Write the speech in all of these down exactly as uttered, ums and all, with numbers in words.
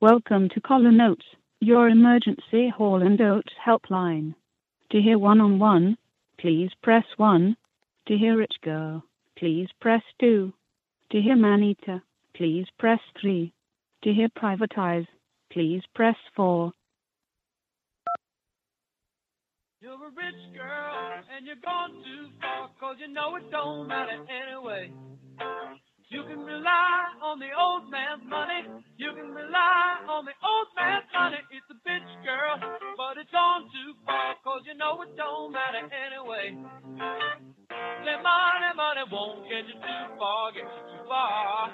Welcome to Colin Oates, your emergency Hall and Oates helpline. To hear one-on-one, please press one. To hear Rich Girl, please press two. To hear Manita, please press three. To hear Privatize, please press four. You're a rich girl, and you're gone too far, cause you know it don't matter anyway. You can rely on the old man's money, you can rely on the old man's money. It's a bitch girl, but it's gone too far, cause you know it don't matter anyway. The money, money won't get you too far, get you too far.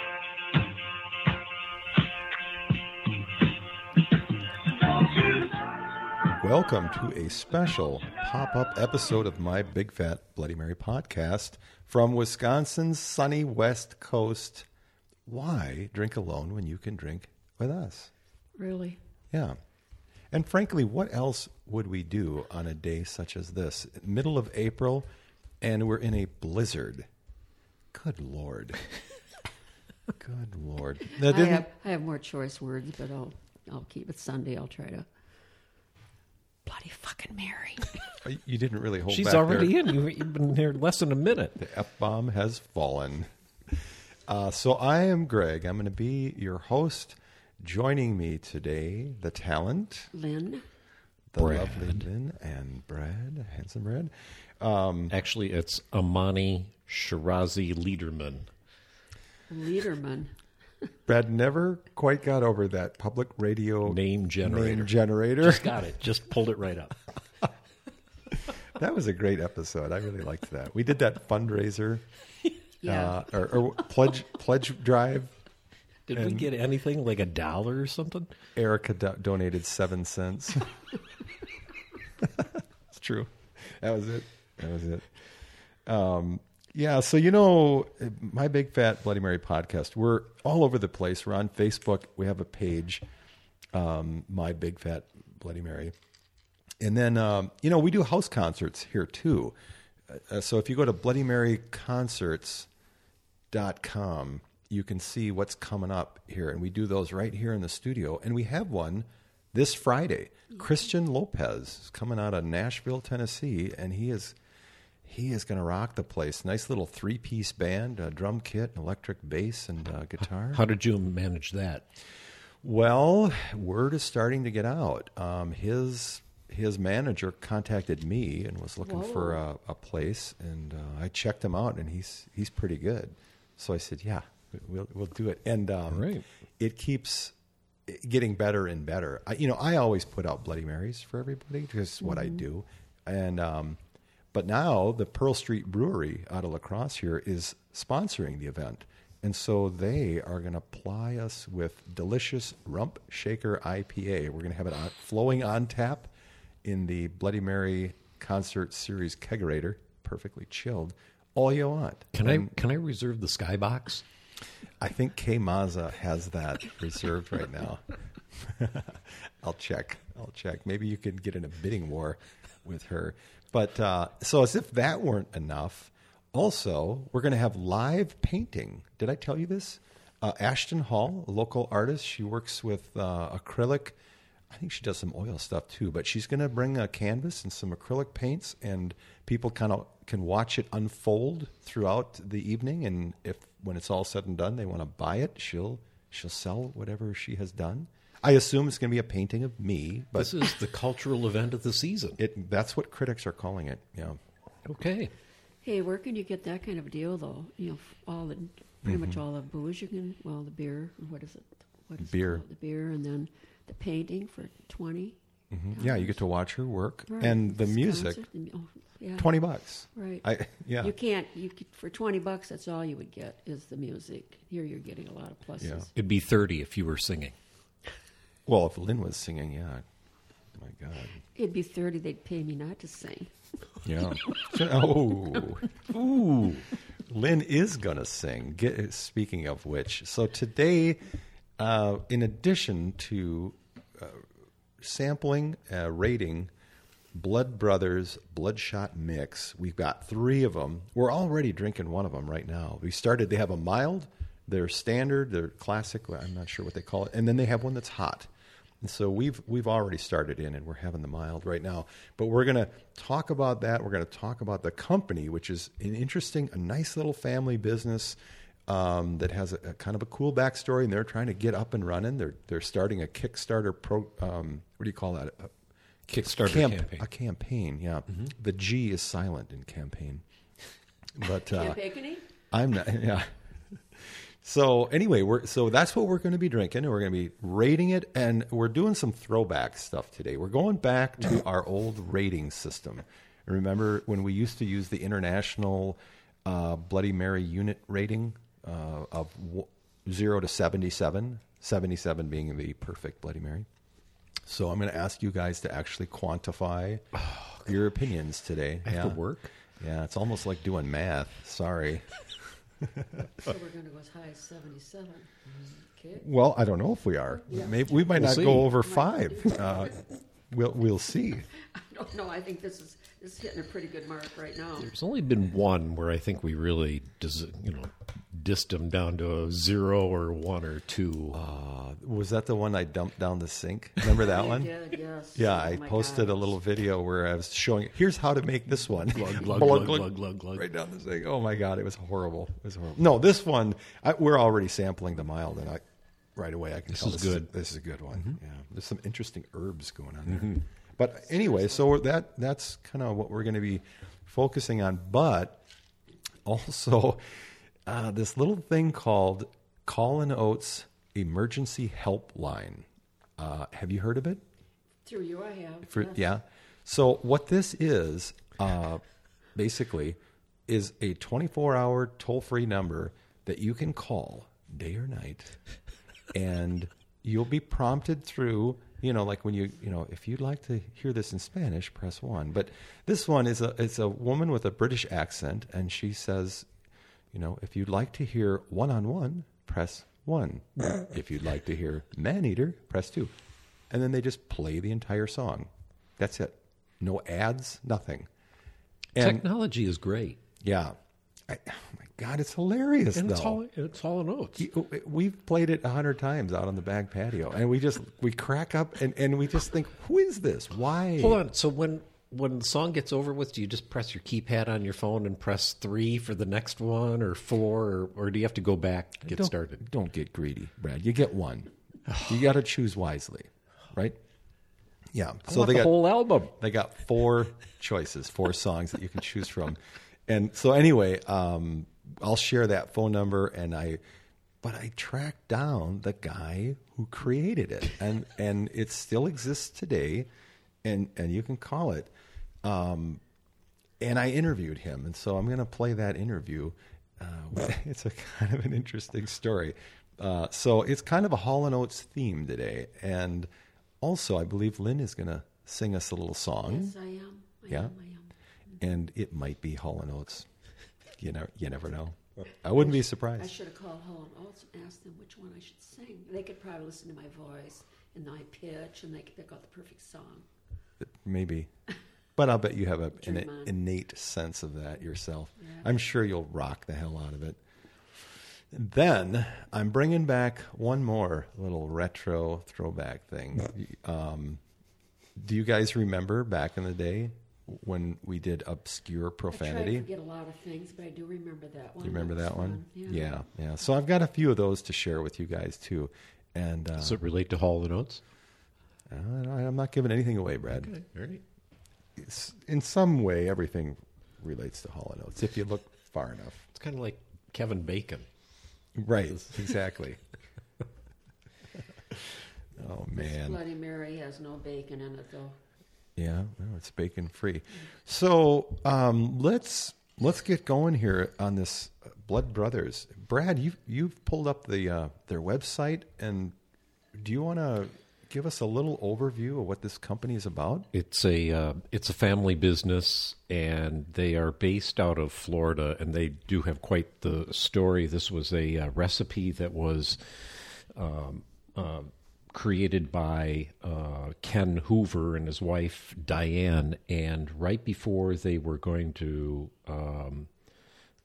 Welcome to a special pop-up episode of my Big Fat Bloody Mary podcast from Wisconsin's sunny West Coast. Why drink alone when you can drink with us? Really? Yeah. And frankly, what else would we do on a day such as this? Middle of April, and we're in a blizzard. Good Lord. Good Lord. Now, I didn't... have I have more choice words, but I'll I'll keep it Sunday. I'll try to. Bloody fucking Mary. You didn't really hold She's back already there. in. You've, you've been here less than a minute. The F-bomb has fallen. Uh, so I am Greg. I'm going to be your host. Joining me today, the talent. Lynn. The Brad. lovely Lynn and Brad, handsome Brad. Um, Actually, it's Amani Shirazi Liederman. Liederman. Brad never quite got over that public radio Name generator. name generator. Just got it. Just pulled it right up. That was a great episode. I really liked that. We did that fundraiser Yeah. uh, or, or pledge pledge drive. Did we And- get anything like a dollar or something? Erica do- donated seven cents. It's true. That was it. That was it. Um, yeah, so you know, my Big Fat Bloody Mary podcast, we're all over the place. We're on Facebook. We have a page, um, My Big Fat Bloody Mary. And then, um, you know, we do house concerts here too. Uh, so if you go to bloody mary concerts dot com, you can see what's coming up here. And we do those right here in the studio. And we have one this Friday. Christian Lopez is coming out of Nashville, Tennessee, and he is he is going to rock the place. Nice little three-piece band, a drum kit, an electric bass, and uh, guitar. How did you manage that? Well, word is starting to get out. Um, his his manager contacted me and was looking Whoa. for a, a place, and uh, I checked him out, and he's he's pretty good. So I said, yeah, we'll we'll do it. And um, Right. it keeps getting better and better. I, you know, I always put out Bloody Marys for everybody because it's what I do. And um, but now the Pearl Street Brewery out of La Crosse here is sponsoring the event. And so they are going to ply us with delicious Rump Shaker I P A. We're going to have it on, flowing on tap in the Bloody Mary Concert Series kegerator, perfectly chilled, all you want. Can And I can I reserve the skybox? I think Kay Mazza has that reserved right now. I'll check. I'll check. Maybe you could get in a bidding war with her. But uh, so as if that weren't enough, also, we're going to have live painting. Did I tell you this? Uh, Ashton Hall, a local artist, she works with uh, acrylic. I think she does some oil stuff too, but she's going to bring a canvas and some acrylic paints, and people kind of can watch it unfold throughout the evening. And if when it's all said and done, they want to buy it, she'll she'll sell whatever she has done. I assume it's going to be a painting of me, but This is the cultural event of the season. it that's what critics are calling it. Yeah. Okay. Hey, where can you get that kind of deal though? You know, all the pretty much all the booze you can. Well, the beer. What is it? What is Beer. It called? The beer, and then the painting for twenty. Mhm. Yeah, you get to watch her work, Right. and the This music, concert, and- oh, yeah. twenty bucks. Right. I yeah. You can't. You could, for twenty bucks. That's all you would get is the music. Here, you're getting a lot of pluses. Yeah. It'd be thirty if you were singing. Well, if Lynn was singing, yeah. My God. It'd be thirty. They'd pay me not to sing. Yeah. Oh. Ooh. Lynn is going to sing. Get, speaking of which, so today, uh, in addition to uh, sampling, uh, rating Blood Brothers Bloodshot Mix, we've got three of them. We're already drinking one of them right now. We started, they have a mild, their standard, their classic. I'm not sure what they call it, and then they have one that's hot. And so we've we've already started in, and we're having the mild right now. But we're going to talk about that. We're going to talk about the company, which is an interesting, a nice little family business um, that has a, a kind of a cool backstory, and they're trying to get up and running. They're they're starting a Kickstarter pro. Um, what do you call that? A, Kickstarter camp, campaign. A campaign, yeah. Mm-hmm. The G is silent in campaign. But uh, Campaign? I'm not. Yeah. So anyway, we're so that's what we're going to be drinking, and we're going to be rating it, and we're doing some throwback stuff today. We're going back to our old rating system. Remember when we used to use the international uh, Bloody Mary unit rating uh, of w- zero to seventy-seven, seventy-seven being the perfect Bloody Mary. So I'm going to ask you guys to actually quantify oh, your opinions today. I have yeah. to work. Yeah, it's almost like doing math. Sorry. So we're going to go as high as seventy-seven. Okay. Well, I don't know if we are. Yeah. Maybe we might We'll not see. go over Might five. do. Uh, we'll we'll see. I don't know. I think this is this is hitting a pretty good mark right now. There's only been one where I think we really, dis- you know, dissed them down to a zero or one or two. Uh, was that the one I dumped down the sink? Remember that You one? did, yes. Yeah, Oh I my posted a gosh. little video where I was showing. Here's how to make this one. Glug, glug, glug, glug, glug, glug. Right down the sink. Oh my god, it was horrible. It was horrible. No, this one I, we're already sampling the mild, and I right away I can This tell is this good. Is, this is a good one. Yeah, there's some interesting herbs going on there. But anyway, so that that's kind of what we're going to be focusing on. But also uh, this little thing called Call and Oates Emergency Helpline. Uh, have you heard of it? Through you, I have. For, yes. Yeah. So what this is, uh, basically, is a twenty-four hour toll-free number that you can call day or night, and you'll be prompted through, you know, like when you, you know, if you'd like to hear this in Spanish, press one. But this one is a, it's a woman with a British accent, and she says, you know, if you'd like to hear one-on-one, press one. If you'd like to hear Man-Eater, press two. And then they just play the entire song. That's it. No ads, nothing. And Technology is great. yeah. I, oh my God, it's hilarious, And though. it's all, it's all notes. You- We've played it a hundred times out on the back patio, and we just we crack up and, and we just think, who is this? Why? Hold on. So when when the song gets over with, do you just press your keypad on your phone and press three for the next one, or four, or, or do you have to go back and get don't, started? Don't get greedy, Brad. You get one. You got to choose wisely, right? Yeah. I So want they the got whole album. They got four choices, four songs that you can choose from. And so anyway, um, I'll share that phone number, and I, but I tracked down the guy who created it, and, and it still exists today, and, and you can call it. Um, and I interviewed him, and so I'm going to play that interview. Uh, it's a kind of an interesting story. Uh, so it's kind of a Hall and Oates theme today, and also I believe Lynn is going to sing us a little song. Yes, I am. I Yeah. am. I am. And it might be Hall and Oates. You know, you never know. I wouldn't be I surprised. should have called Hall and Oates and asked them which one I should sing. They could probably listen to my voice and my pitch, and they could pick out the perfect song. Maybe. But I'll bet you have a, an Dream on. innate sense of that yourself. Yeah. I'm sure you'll rock the hell out of it. Then I'm bringing back one more little retro throwback thing. Um, do you guys remember back in the day when we did obscure I try profanity? to forget a lot of things, but I do remember that one. Do you remember was that one? fun. Yeah. yeah, yeah. So I've got a few of those to share with you guys too. And uh, Does it relate to Hall and Oates? uh, I'm not giving anything away, Brad. Okay, all right. It's, in some way, everything relates to Hall and Oates if you look far enough. It's kind of like Kevin Bacon. Right, exactly. Oh This man, Bloody Mary has no bacon in it, though. yeah, no, it's bacon free. So um, let's let's get going here on this uh, Blood Brothers. Brad, you you've pulled up the uh, their website, and do you want to give us a little overview of what this company is about? It's a uh, it's a family business, and they are based out of Florida, and they do have quite the story. This was a uh, recipe that was um, uh, created by uh, Ken Hoover and his wife Diane, and right before they were going to um,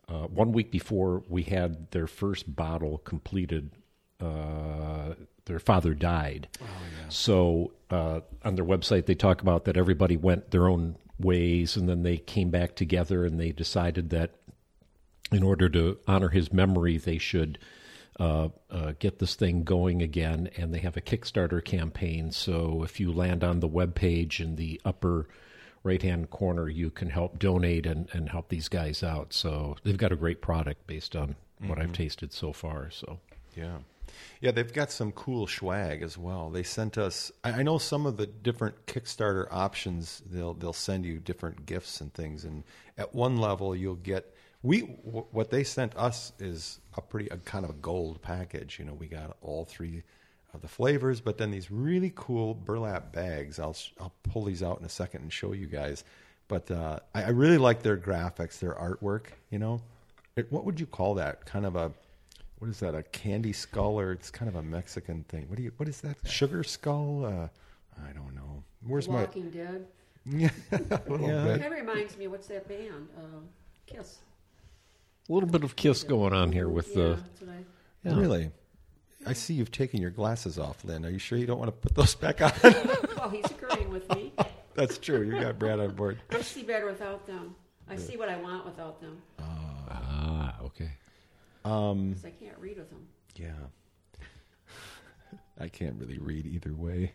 uh, one week before we had their first bottle completed, uh, their father died. Oh, yeah. So uh, on their website, they talk about that everybody went their own ways, and then they came back together and they decided that in order to honor his memory, they should uh, uh, get this thing going again, and they have a Kickstarter campaign. So if you land on the webpage in the upper right-hand corner, you can help donate and, and help these guys out. So they've got a great product based on mm-hmm. what I've tasted so far. So yeah. Yeah, they've got some cool swag as well. They sent us, I know some of the different Kickstarter options, they'll they'll send you different gifts and things. And at one level, you'll get, we what they sent us is a pretty, a kind of a gold package. You know, we got all three of the flavors, but then these really cool burlap bags. I'll I'll pull these out in a second and show you guys. But uh, I, I really like their graphics, their artwork, you know. It, what would you call that? Kind of a, what is that, a candy skull, or it's kind of a Mexican thing? What do you? What is that? Sugar skull? Uh, I don't know. Where's my Walking Dead? Yeah, a little It bit. kind of reminds me, what's that band? Uh, Kiss. a little bit of Kiss going on here with yeah, the... that's what I... Yeah. Really? I see you've taken your glasses off, Lynn. Are you sure you don't want to put those back on? Well, he's agreeing with me. That's true. You got Brad on board. I see better without them. I see what I want without them. Ah, okay. Um, 'Cause I can't read with them. yeah. I can't really read either way.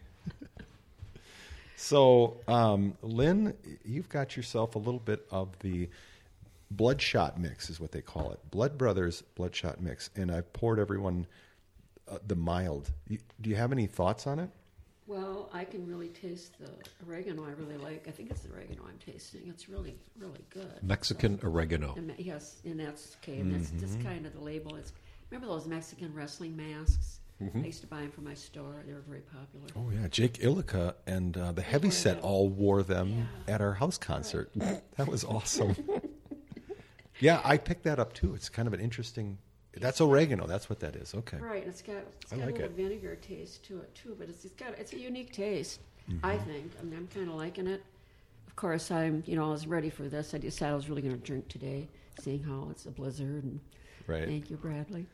So, um, Lynn, you've got yourself a little bit of the Bloodshot mix, is what they call it. Blood Brothers Bloodshot mix. And I've poured everyone uh, the mild. You, do you have any thoughts on it? Well, I can really taste the oregano. I really like. I think it's the oregano I'm tasting. It's really, really good. Mexican oregano. And, yes, and that's okay. And that's just kind of the label. It's remember those Mexican wrestling masks? I used to buy them from my store. They were very popular. Oh, yeah. Jake Illica and uh, the Heavy Set all wore them Yeah. at our house concert. That was awesome. Yeah, I picked that up, too. It's kind of an interesting... That's oregano. That's what that is. Okay. Right, and it's got it's I got like a little it. vinegar taste to it too, but it's, it's got it's a unique taste. I think. I mean, I'm kind of liking it. Of course, I'm you know I was ready for this. I decided I was really going to drink today, seeing how it's a blizzard. And Right. thank you, Bradley.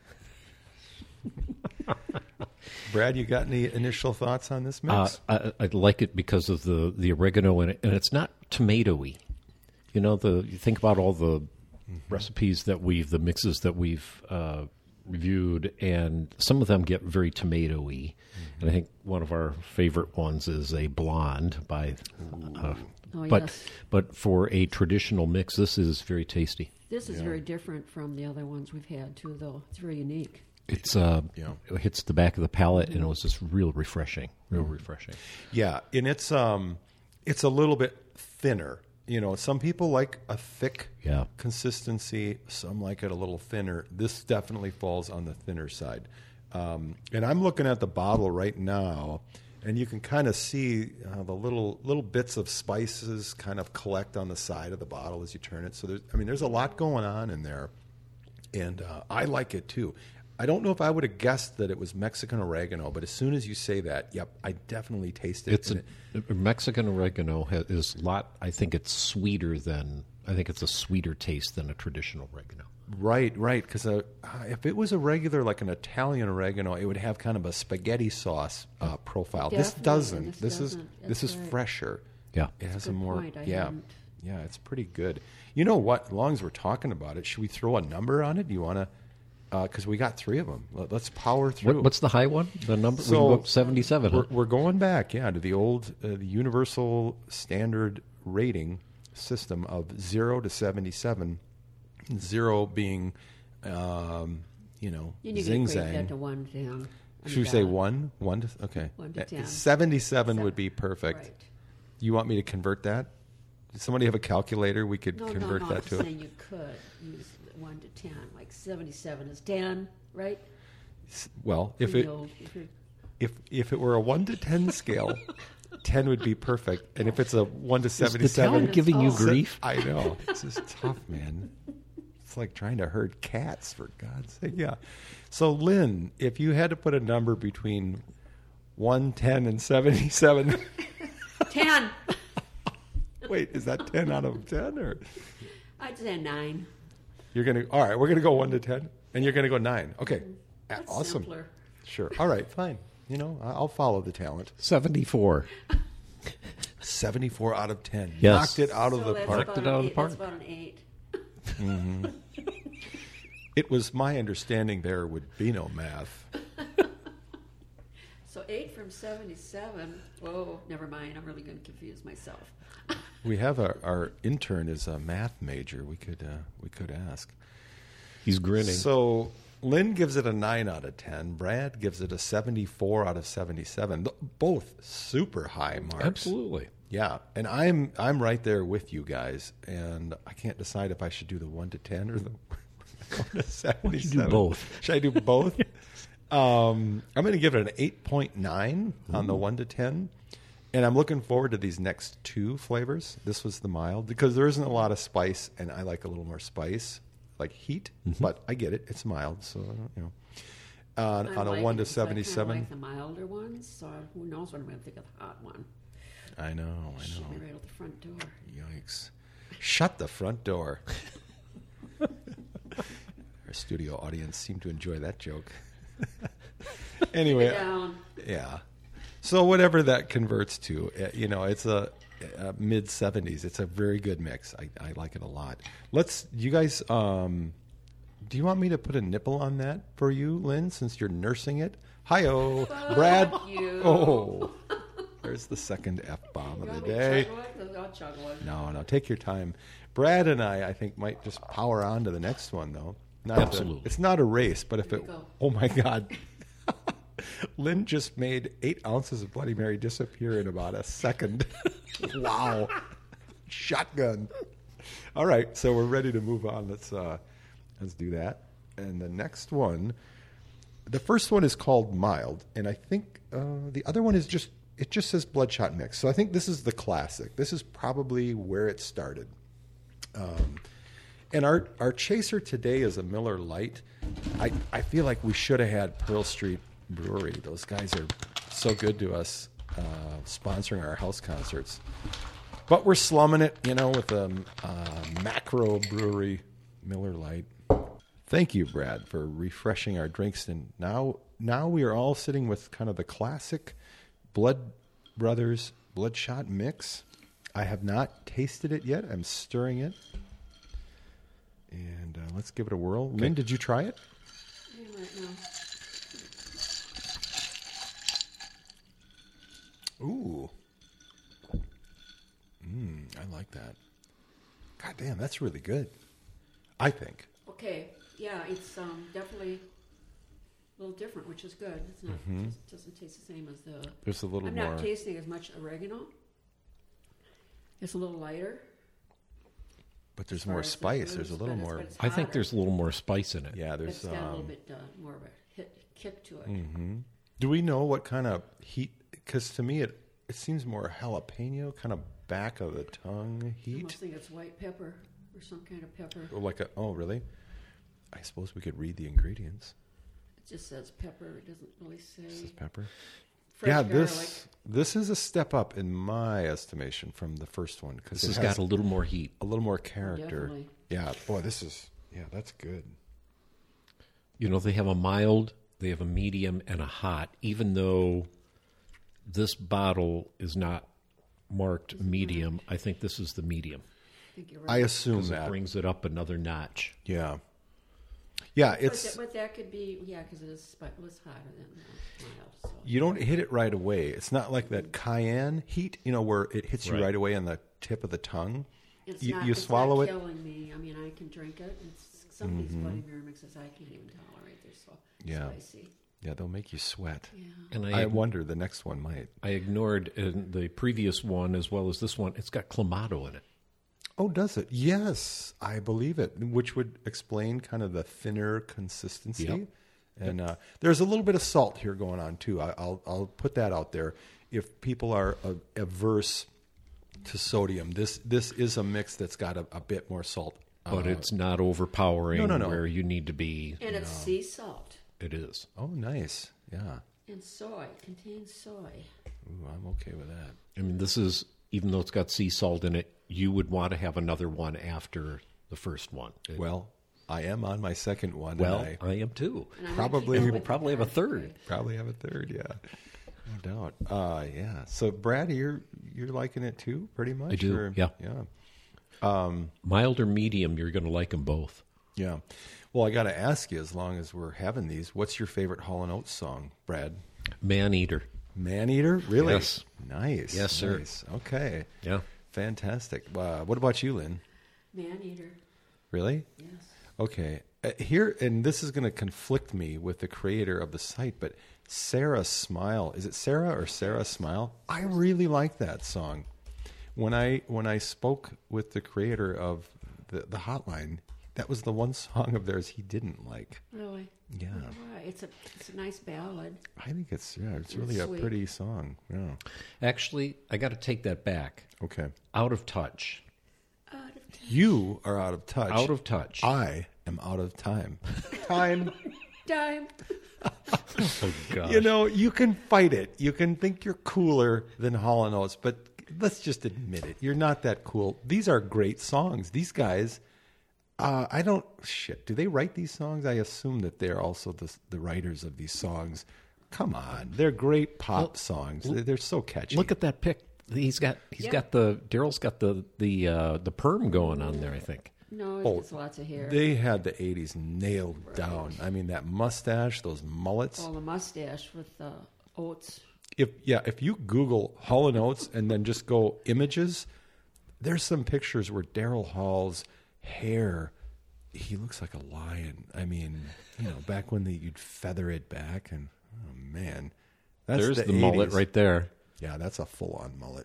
Brad, you got any initial thoughts on this Uh, mix? I, I like it because of the, the oregano in it, and it's not tomatoey. You know, the you think about all the recipes that we've, the mixes that we've uh, reviewed, and some of them get very tomatoey. And I think one of our favorite ones is a blonde by. Uh, Oh, but yes. but for a traditional mix, this is very tasty. This is very different from the other ones we've had too, though. It's very unique. It's uh, Yeah. it hits the back of the palate, and it was just real refreshing, real refreshing. Yeah, and it's um, it's a little bit thinner. You know, some people like a thick Yeah. consistency. Some like it a little thinner. This definitely falls on the thinner side. Um, and I'm looking at the bottle right now, and you can kind of see uh, the little little bits of spices kind of collect on the side of the bottle as you turn it. So there's, I mean, there's a lot going on in there, and uh, I like it too. I don't know if I would have guessed that it was Mexican oregano, but as soon as you say that, yep, I definitely taste it. It's And a, Mexican oregano ha- is a lot. I think it's sweeter than. I think it's a sweeter taste than a traditional oregano. Right, right. Because uh, if it was a regular, like an Italian oregano, it would have kind of a spaghetti sauce uh, profile. This Definitely, doesn't. this This, is doesn't. this That's is right. fresher. Yeah. It has a a good more. point. I yeah, hadn't- yeah. It's pretty good. You know what? As long as we're talking about it, should we throw a number on it? Do you want to? Because we got three of them. Let, let's power through. What, what's the high one? The number? So, we can go seventy-seven. We're, Huh? we're going back, yeah, to the old, uh, the universal standard rating system of zero to seventy-seven. Zero being, um, you know, And you zing can equate that zang. to one down. Should we say one? One to okay. One to Uh, ten. Seventy-seven would be perfect. Right. You want me to convert that? Does somebody have a calculator? We could No, no, convert no. that I'm to. saying you could use one to ten. Like seventy-seven is ten, right? Well, if In it the old- if you're- if if it were a one to ten scale, ten would be perfect. And if it's a one to seventy-seven, talent giving you Oh. grief? I know. This is tough, man. It's like trying to herd cats, for God's sake. Yeah. So, Lynn, if you had to put a number between one, ten, and seventy-seven, ten. wait, is that ten out of ten? Or I'd say nine. You're gonna. All right, we're gonna go one to ten, and you're gonna go nine. Okay, That's awesome. simpler. Sure. All right, fine. You know, I- I'll follow the talent. seventy-four. seventy-four out of ten. Yes. Knocked it out of So the that's park. about Knocked it an out of the eight. park. That's about an eight. It was my understanding there would be no math. So eight from seventy-seven. Whoa, never mind. I'm really going to confuse myself. We have our, our intern is a math major. We could uh, we could ask. He's grinning. So Lynn gives it a nine out of ten. Brad gives it a seventy-four out of seventy-seven. Th- Both super high marks. Absolutely. Yeah, and I'm I'm right there with you guys, and I can't decide if I should do the one to ten or the one to seventy-seven. both? Should I do both? um, I'm going to give it an eight point nine on the one to ten, and I'm looking forward to these next two flavors. This was the mild because there isn't a lot of spice, and I like a little more spice, like heat. But I get it; it's mild, so you know. Uh, I'm on a liking one to it, so I kinda seventy-seven. like the milder ones, so who knows what I'm going to think of the hot one. I know, I Shoot me know. right out the front door. Yikes! Shut the front door. Our studio audience seemed to enjoy that joke. Anyway, Down. yeah. So whatever that converts to, uh, you know, it's a, a mid seventies. It's a very good mix. I, I like it a lot. Let's, you guys, um, do you want me to put a nipple on that for you, Lynn, since you're nursing it? Hi-oh, Brad. you. Oh, there's the second F-bomb You of want the me to day. chug one? I'll chug one. No, no, take your time. Brad and I, I think, might just power on to the next one, though. Not to- Absolutely. it's not a race, but if Here it, we go. oh my God. Lynn just made eight ounces of Bloody Mary disappear in about a second. Wow. Shotgun. All right, so we're ready to move on. Let's uh, let's do that. And the next one, the first one is called mild, and I think uh, the other one is just it just says Bloodshot Mix. So I think this is the classic. This is probably where it started. Um, and our our chaser today is a Miller Lite. I I feel like we should have had Pearl Street Brewery. Those guys are so good to us, uh, sponsoring our house concerts. But we're slumming it, you know, with a uh, macro brewery Miller Lite. Thank you, Brad, for refreshing our drinks. And now, now we are all sitting with kind of the classic Blood Brothers Bloodshot Mix. I have not tasted it yet. I'm stirring it. And uh, let's give it a whirl. Lynn, did you try it? Yeah, right now. Ooh. Mmm, I like that. God damn, that's really good. I think. Okay, yeah, it's um, definitely a little different, which is good. It's not Mhm. just doesn't taste the same as the. There's a little I'm more. not tasting as much oregano. It's a little lighter. But there's as far more as the spice. booze, There's a but little it's- more. but it's I think hotter. there's a little more spice in it. Yeah, there's. It's got a little Um, bit uh, more of a hit kick to it. hmm Do we know what kind of heat? Because to me, it it seems more jalapeno, kind of back of the tongue I heat. almost think it's white pepper or some kind of pepper. Or like a. Oh, really? I suppose we could read the ingredients. It just says pepper. It doesn't really This is say. pepper. Fresh yeah, garlic. this this is a step up in my estimation from the first one because This it has has got a little more heat. a little more character. Definitely. Yeah, boy, this is yeah, that's good. You know, they have a mild, they have a medium, and a hot, even though this bottle is not marked medium. I think this is the medium I think you're I right. assume because it that. brings it up another notch. Yeah, yeah, But, it's that, but that could be, yeah, because it is spi- it was hotter than uh, mild. So. you don't hit it right away. It's not like that cayenne heat, you know, where it hits you Right. right away on the tip of the tongue. It's you not, you it's swallow not it. killing me. I mean, I can drink it. It's, some of these Bloody Mary mixes I can't even tolerate. They're so Yeah. spicy. Yeah, they'll make you sweat. Yeah. And I I, wonder the next one might. I ignored in the previous one as well as this one. It's got clamato in it. Oh, does it? Yes, I believe it, which would explain kind of the thinner consistency. Yep. And uh, there's a little bit of salt here going on too. I, I'll I'll put that out there. If people are uh, averse to sodium, this this is a mix that's got a, a bit more salt. But Uh, it's not overpowering No, no, no. where you need to be. And it's sea salt It is. oh, nice. Yeah. and soy. It contains soy. Ooh, I'm okay with that. I mean, this is, even though it's got sea salt in it, you would want to have another one after the first one. It- Well, I am on my second one. and Well, I I am too. And I might Probably- keep We it will with probably have a that. third. probably have a third. Yeah, no doubt. Uh, yeah. So, Brad, you're you're liking it too, pretty much. I do, or- yeah. Yeah. Mild or medium, you're going to like them both. Yeah. Well, I got to ask you, as long as we're having these, what's your favorite Hall and Oates song, Brad? Man Eater. Man Eater? Really? Yes. Nice. Yes, sir. Nice. Okay. Yeah. Fantastic. Uh, what about you, Lynn? Man eater. Really? Yes. Okay. Uh, here, and this is going to conflict me with the creator of the site, but Sarah Smile. Is it Sarah or Sarah Smile? I really like that song. When I when I spoke with the creator of the, the hotline, that was the one song of theirs he didn't like. Really? Yeah. Why? It's a it's a nice ballad. I think it's yeah, it's It's really a sweet. pretty song. Yeah. Actually, I got to take that back. Okay. Out of touch. Out of time. You are out of touch. Out of touch. I am out of time. Time. Time. Oh, gosh. You know, you can fight it. You can think you're cooler than Hall and Oates, but let's just admit it. You're not that cool. These are great songs. These guys, uh, I don't, shit, do they write these songs? I assume that they're also the, the writers of these songs. Come on. They're great pop Well, songs. They're, they're so catchy. Look at that pic. He's got he's Yeah. got the Daryl's got the the uh, the perm going on there. I think. No, Oh, it's lots of hair. They had the eighties nailed down. I mean, that mustache, those mullets. Well, the mustache with the oats. If yeah, if you Google Hall and Oates and then just go images, there's some pictures where Daryl Hall's hair, he looks like a lion. I mean, you know, back when the, you'd feather it back, and oh man, that's There's the, the, mullet eighties. right there. Yeah, that's a full-on mullet.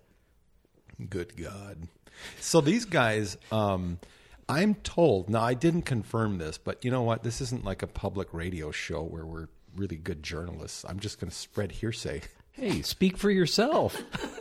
Good God. So these guys, um, I'm told, now I didn't confirm this, but you know what? This isn't like a public radio show where we're really good journalists. I'm just going to spread hearsay, Hey, speak for yourself.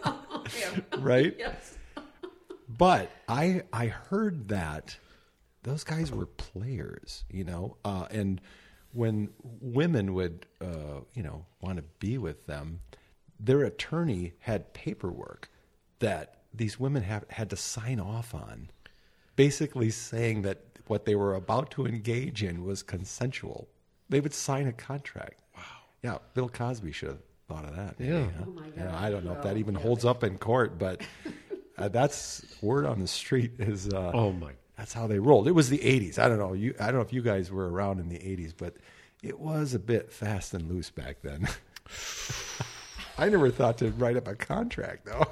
right? Yes. But I I heard that those guys were players, you know, uh, and when women would, uh, you know, want to be with them, their attorney had paperwork that these women have, had to sign off on, basically saying that what they were about to engage in was consensual. They would sign a contract. Wow. Yeah, Bill Cosby should have thought of that. maybe, Yeah. huh? Oh, my Yeah, God. I don't know if that Well, even yeah. holds up in court, but uh, that's word on the street is uh, Oh my. that's how they rolled. It was the eighties. I don't know. You I don't know if you guys were around in the eighties, but it was a bit fast and loose back then. I never thought to write up a contract though.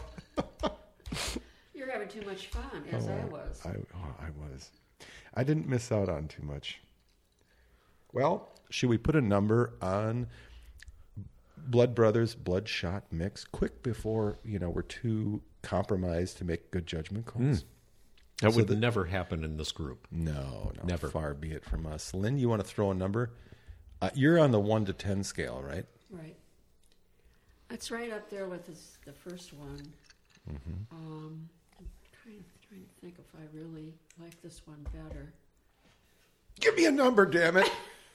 You're having too much fun, as I was. I, oh, I was. I didn't miss out on too much. Well, should we put a number on Blood Brothers Bloodshot Mix quick before, you know, we're too compromised to make good judgment calls? That So would the- never happen in this group. No, no, Never. Far be it from us. Lynn, you want to throw a number? Uh, you're on the one to ten scale, right? Right. It's right up there with this, the first one. Mm-hmm. Um, I'm trying, trying to think if I really like this one better. Give me a number, damn it!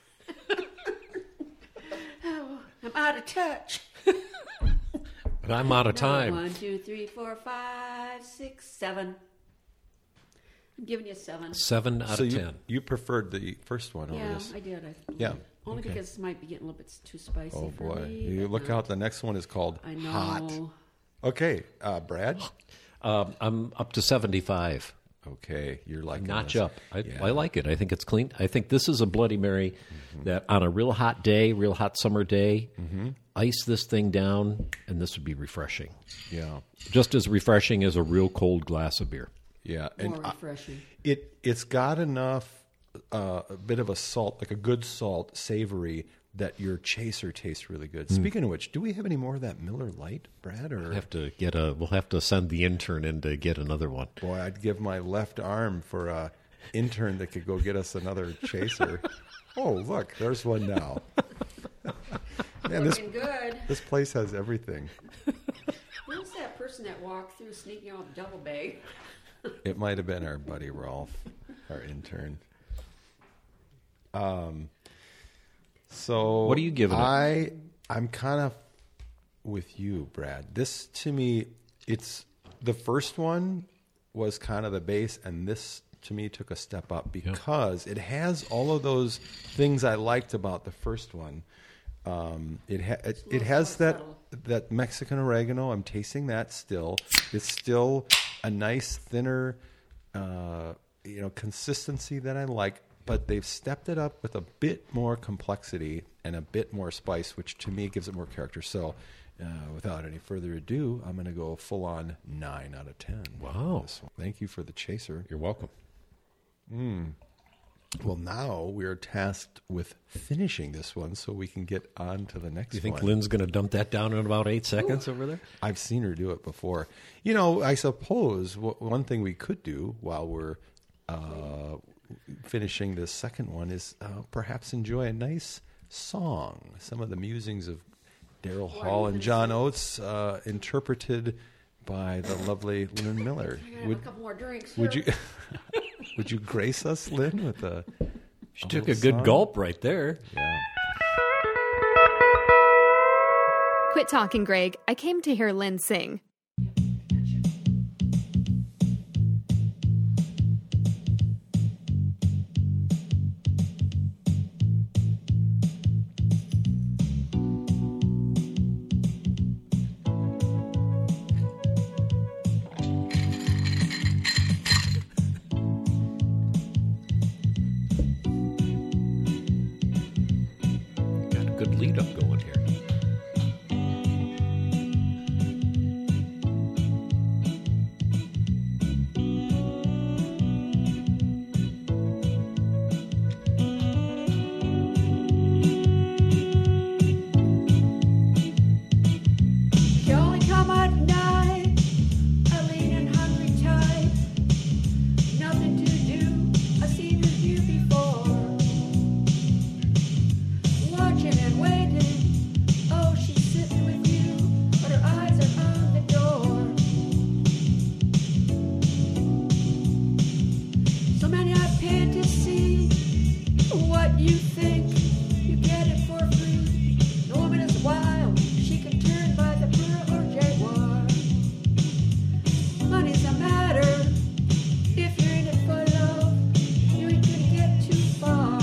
Oh, I'm out of touch. But I'm out of time. One, two, three, four, five, six, seven. I'm giving you a seven. Seven out so of you, ten. you preferred the first one over Yeah, this? I did. I Yeah, Only okay. because it might be getting a little bit too spicy Oh for boy! me. You but look not- out. The next one is called I know. Hot. Okay, uh, Brad. Um, I'm up to seventy-five. Okay, you're like Notch up. I, Yeah. I like it. I think it's clean. I think this is a Bloody Mary that on a real hot day, real hot summer day, ice this thing down, and this would be refreshing. Yeah, Just as refreshing as a real cold glass of beer. yeah, More and I- refreshing. it it's got enough, uh, a bit of a salt, like a good salt, savory, that your chaser tastes really good. Speaking of which, do we have any more of that Miller Lite, Brad? Or We'll have to get a. We'll have to send the intern in to get another one. boy, I'd give my left arm for a intern that could go get us another chaser. Oh, look, there's one now. Man, this Looking good. this place has everything. Who's that person that walked through sneaking out the double bag? It might have been our buddy Rolf, our intern. Um. So What are you giving it? I I'm kind of with you, Brad. This to me, it's the first one was kind of the base, and this to me took a step up because it has all of those things I liked about the first one. Um, it ha- it, it has that that Mexican oregano. I'm tasting that still. It's still a nice thinner, uh, you know, consistency that I like. But they've stepped it up with a bit more complexity and a bit more spice, which to me gives it more character. So, uh, without any further ado, I'm going to go full on nine out of ten. Wow! Thank you for the chaser. You're welcome. Mm. Well, now we are tasked with finishing this one so we can get on to the next one. You think one. Lynn's going to dump that down in about eight seconds Ooh. over there? I've seen her do it before. You know, I suppose w- one thing we could do while we're uh, finishing this second one is uh, perhaps enjoy a nice song. Some of the musings of Daryl Hall and John Oates uh, interpreted by the lovely Lynn Miller. Would, a couple more drinks. Would you... Would you grace us, Lynn, with a? She took a good song? gulp right there. Yeah. Quit talking, Greg. I came to hear Lynn sing. Lead up going here. You only come at night, a lean and hungry type. Nothing to do, I've seen you before. Watching and waiting, oh, she's sitting with you, but her eyes are on the door. So many I paid to see what you think, you get it for free. The woman is wild, she can turn by the burro or jaguar. Money's a matter, if you're in it for love, you ain't gonna get too far.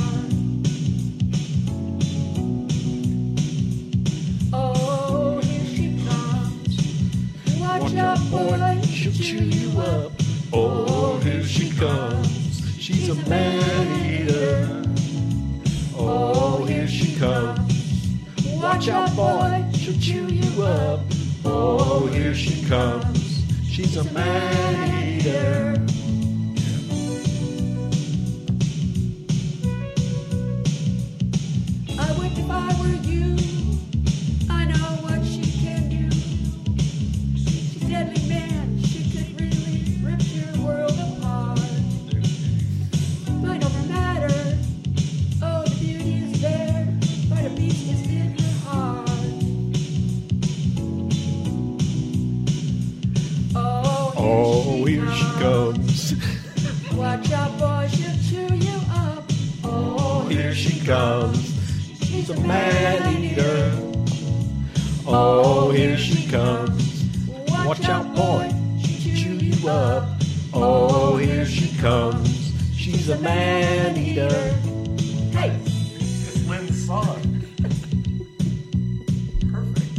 Oh, here she comes. Watch out, boy, she'll chew you up. Oh, here she comes. She's a man-eater. Oh, here she comes. Watch out, boy, she'll chew you up. Oh, here she comes. She's a man-eater. I would if I were you. I know what she can do. She's deadly man. She could really rip your world apart. Might never matter. Oh, the beauty is there, but a beast is in her heart. Oh, here Oh, she here she comes. comes. Watch out, boy, she'll chew you up. Oh, Here she comes. she's A man-eater. Oh, here she comes. Watch out, boy, she'll chew you up. Oh, here she comes. She's a man-eater. Hey! It's Lynn's song. Perfect.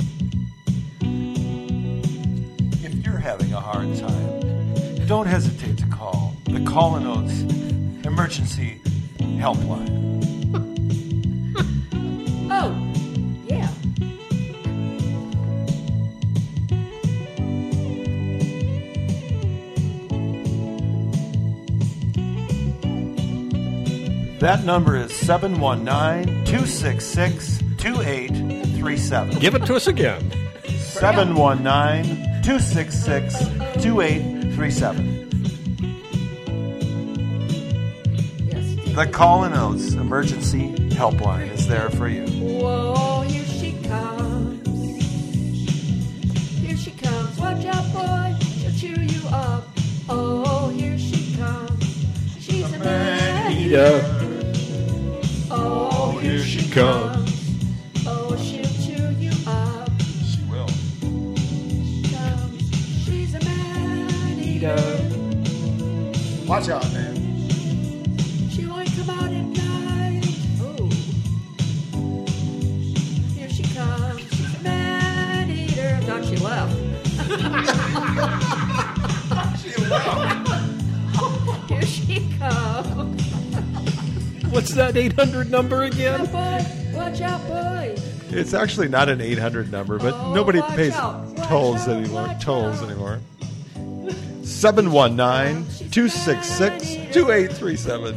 If you're having a hard time, don't hesitate to call the Call and Oates Emergency Helpline. Oh, yeah. That number is seven one nine, two six six, two eight three seven. Give it to us again. seven one nine, two six six, two eight three seven. Yes. The Call and Oates Emergency Helpline is there for you. Whoa, here she comes. Here she comes. Watch out, boy. She'll chew you up. Oh, here she comes. She's a man-eater. Oh, here she comes. Oh, she'll chew you up. She will. Comes. She's a man-eater. Watch out, man. She won't come out at night. Oh. Here she comes. She's a man eater. Thought she left. She left. Here she comes. What's that eight hundred number again? Boy, watch out, boy. It's actually not an eight hundred number, but Oh, nobody watch pays out, watch tolls out, anymore. watch Tolls out. anymore. seven one nine, two six six, two eight three seven.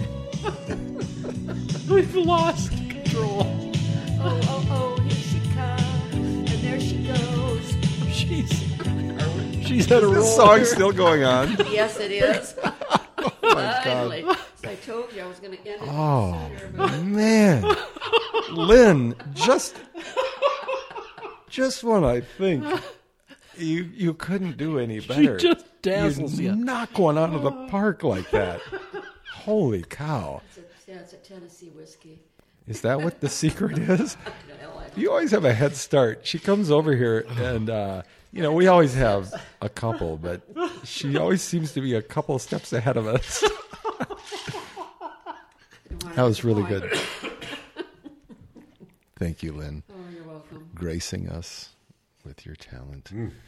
We've lost control. Oh, oh, oh, here she comes. And there she goes. She's she's had a roll. This song's still going on. Yes, it is. Oh my Finally. God. So I told you I was going to end it. Oh, sooner, but- man. Lynn, just just when I think you you couldn't do any better. just dazzles you. you. Knock one out of the park like that. Holy cow. It's a, yeah, it's a Tennessee whiskey. Is that what the secret is? No, I don't. You always have a head start. She comes over here and, uh, you know, we always have a couple, but she always seems to be a couple steps ahead of us. That was really good. Thank you, Lynn, Oh, you're welcome. gracing us with your talent.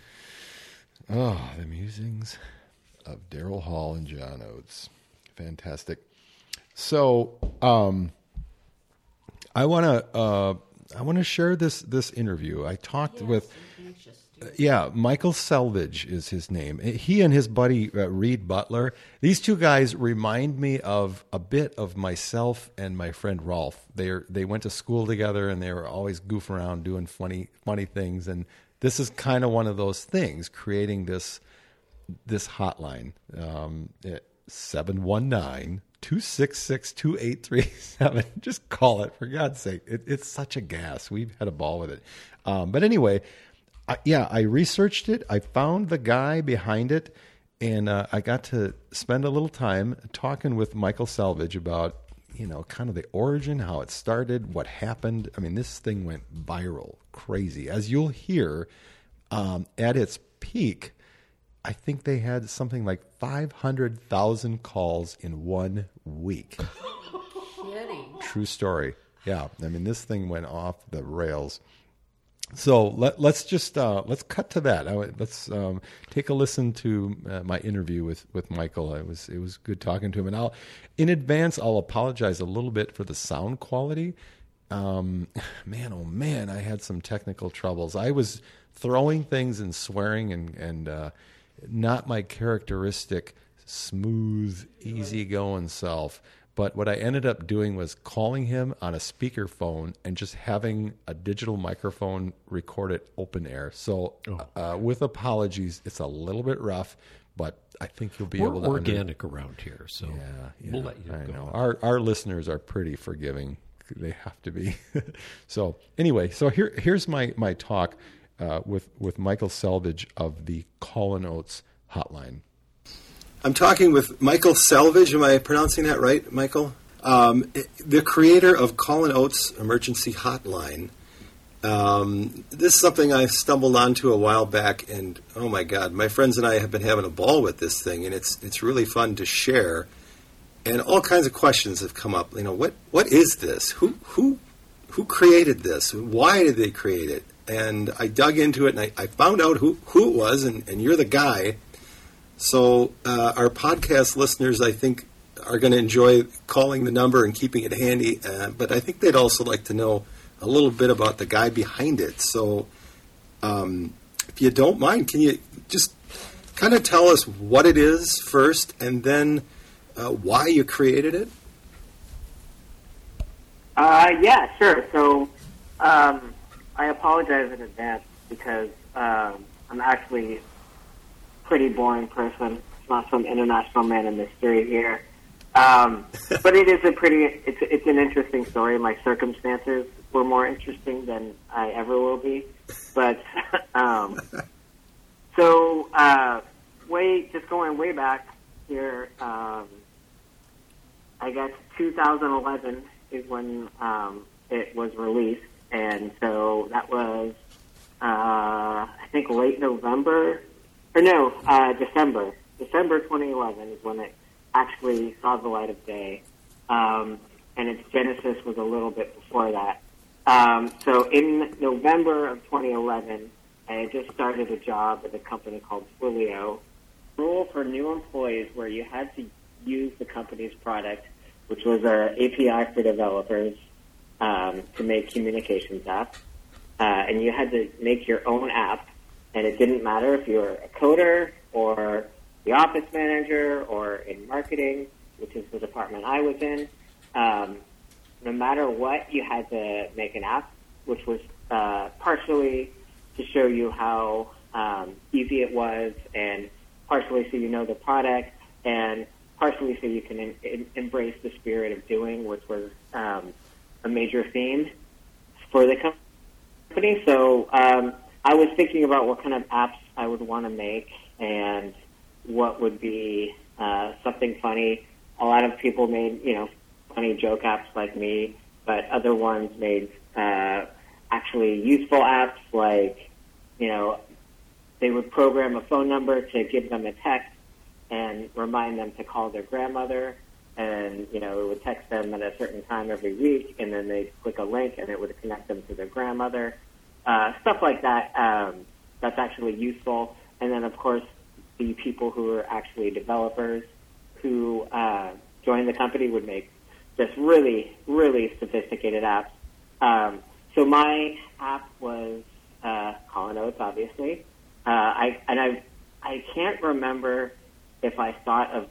Oh, the musings of Daryl Hall and John Oates. Fantastic. So, um, I want to uh, I want to share this this interview. I talked with. I'm anxious to. Yeah, Michael Selvage is his name. He and his buddy uh, Reed Butler. These two guys remind me of a bit of myself and my friend Rolf. They they went to school together and they were always goofing around doing funny funny things. And this is kind of one of those things, creating this this hotline, um, seven one nine, two six six, two eight three seven. Just call it, for God's sake. It, it's such a gas. We've had a ball with it. Um, but anyway, I, yeah, I researched it. I found the guy behind it, and uh, I got to spend a little time talking with Michael Selvage about, you know, kind of the origin, how it started, what happened. I mean, this thing went viral, crazy. As you'll hear, um, at its peak, I think they had something like five hundred thousand calls in one week. Kidding. True story. Yeah, I mean, this thing went off the rails. So let, let's just uh, let's cut to that. I, let's um, take a listen to uh, my interview with, with Michael. It was it was good talking to him, and I'll in advance I'll apologize a little bit for the sound quality. Um, man, oh man, I had some technical troubles. I was throwing things and swearing and and uh, not my characteristic smooth, easygoing self. But what I ended up doing was calling him on a speakerphone and just having a digital microphone record it open air. So uh, with apologies, it's a little bit rough, but I think you'll be We're able to organic around here, so Under- yeah, yeah, we'll let you I go. know. Our our listeners are pretty forgiving. They have to be. So anyway, so here here's my my talk uh, with with Michael Selvage of the Call and Oates hotline. I'm talking with Michael Selvage. Am I pronouncing that right, Michael? Um, the creator of Call and Oates Emergency Hotline. Um, this is something I stumbled onto a while back, and oh my God, my friends and I have been having a ball with this thing, and it's it's really fun to share. And all kinds of questions have come up. You know, what what is this? Who who who created this? Why did they create it? And I dug into it, and I, I found out who, who it was, and, and you're the guy. So uh, our podcast listeners, I think, are going to enjoy calling the number and keeping it handy. Uh, but I think they'd also like to know a little bit about the guy behind it. So um, if you don't mind, can you just kind of tell us what it is first, and then uh, why you created it? Uh, yeah, sure. So um, I apologize in advance because um, I'm actually pretty boring person. It's not some international man of mystery here. Um, but it is a pretty, it's, it's an interesting story. My circumstances were more interesting than I ever will be. But, um, so, uh, way, just going way back here, um, I guess two thousand eleven is when, um, it was released. And so that was, uh, I think late November, Or no, uh, December. December twenty eleven is when it actually saw the light of day, um, and its genesis was a little bit before that. Um, so in November of twenty eleven, I had just started a job at a company called Twilio. Rule for new employees where you had to use the company's product, which was our A P I for developers, um, to make communications apps. Uh, and you had to make your own app, and it didn't matter if you were a coder or the office manager or in marketing, which is the department I was in. Um, no matter what, you had to make an app, which was uh, partially to show you how um, easy it was, and partially so you know the product, and partially so you can in, in, embrace the spirit of doing, which was um, a major theme for the company. So um, I was thinking about what kind of apps I would want to make and what would be uh, something funny. A lot of people made, you know, funny joke apps like me, but other ones made uh, actually useful apps like, you know, they would program a phone number to give them a text and remind them to call their grandmother, and, you know, it would text them at a certain time every week, and then they'd click a link and it would connect them to their grandmother. Uh, stuff like that, um, that's actually useful. And then, of course, the people who are actually developers who uh, joined the company would make just really, really sophisticated apps. Um, so my app was uh, Call and Oates, obviously. Uh, I and I I can't remember if I thought of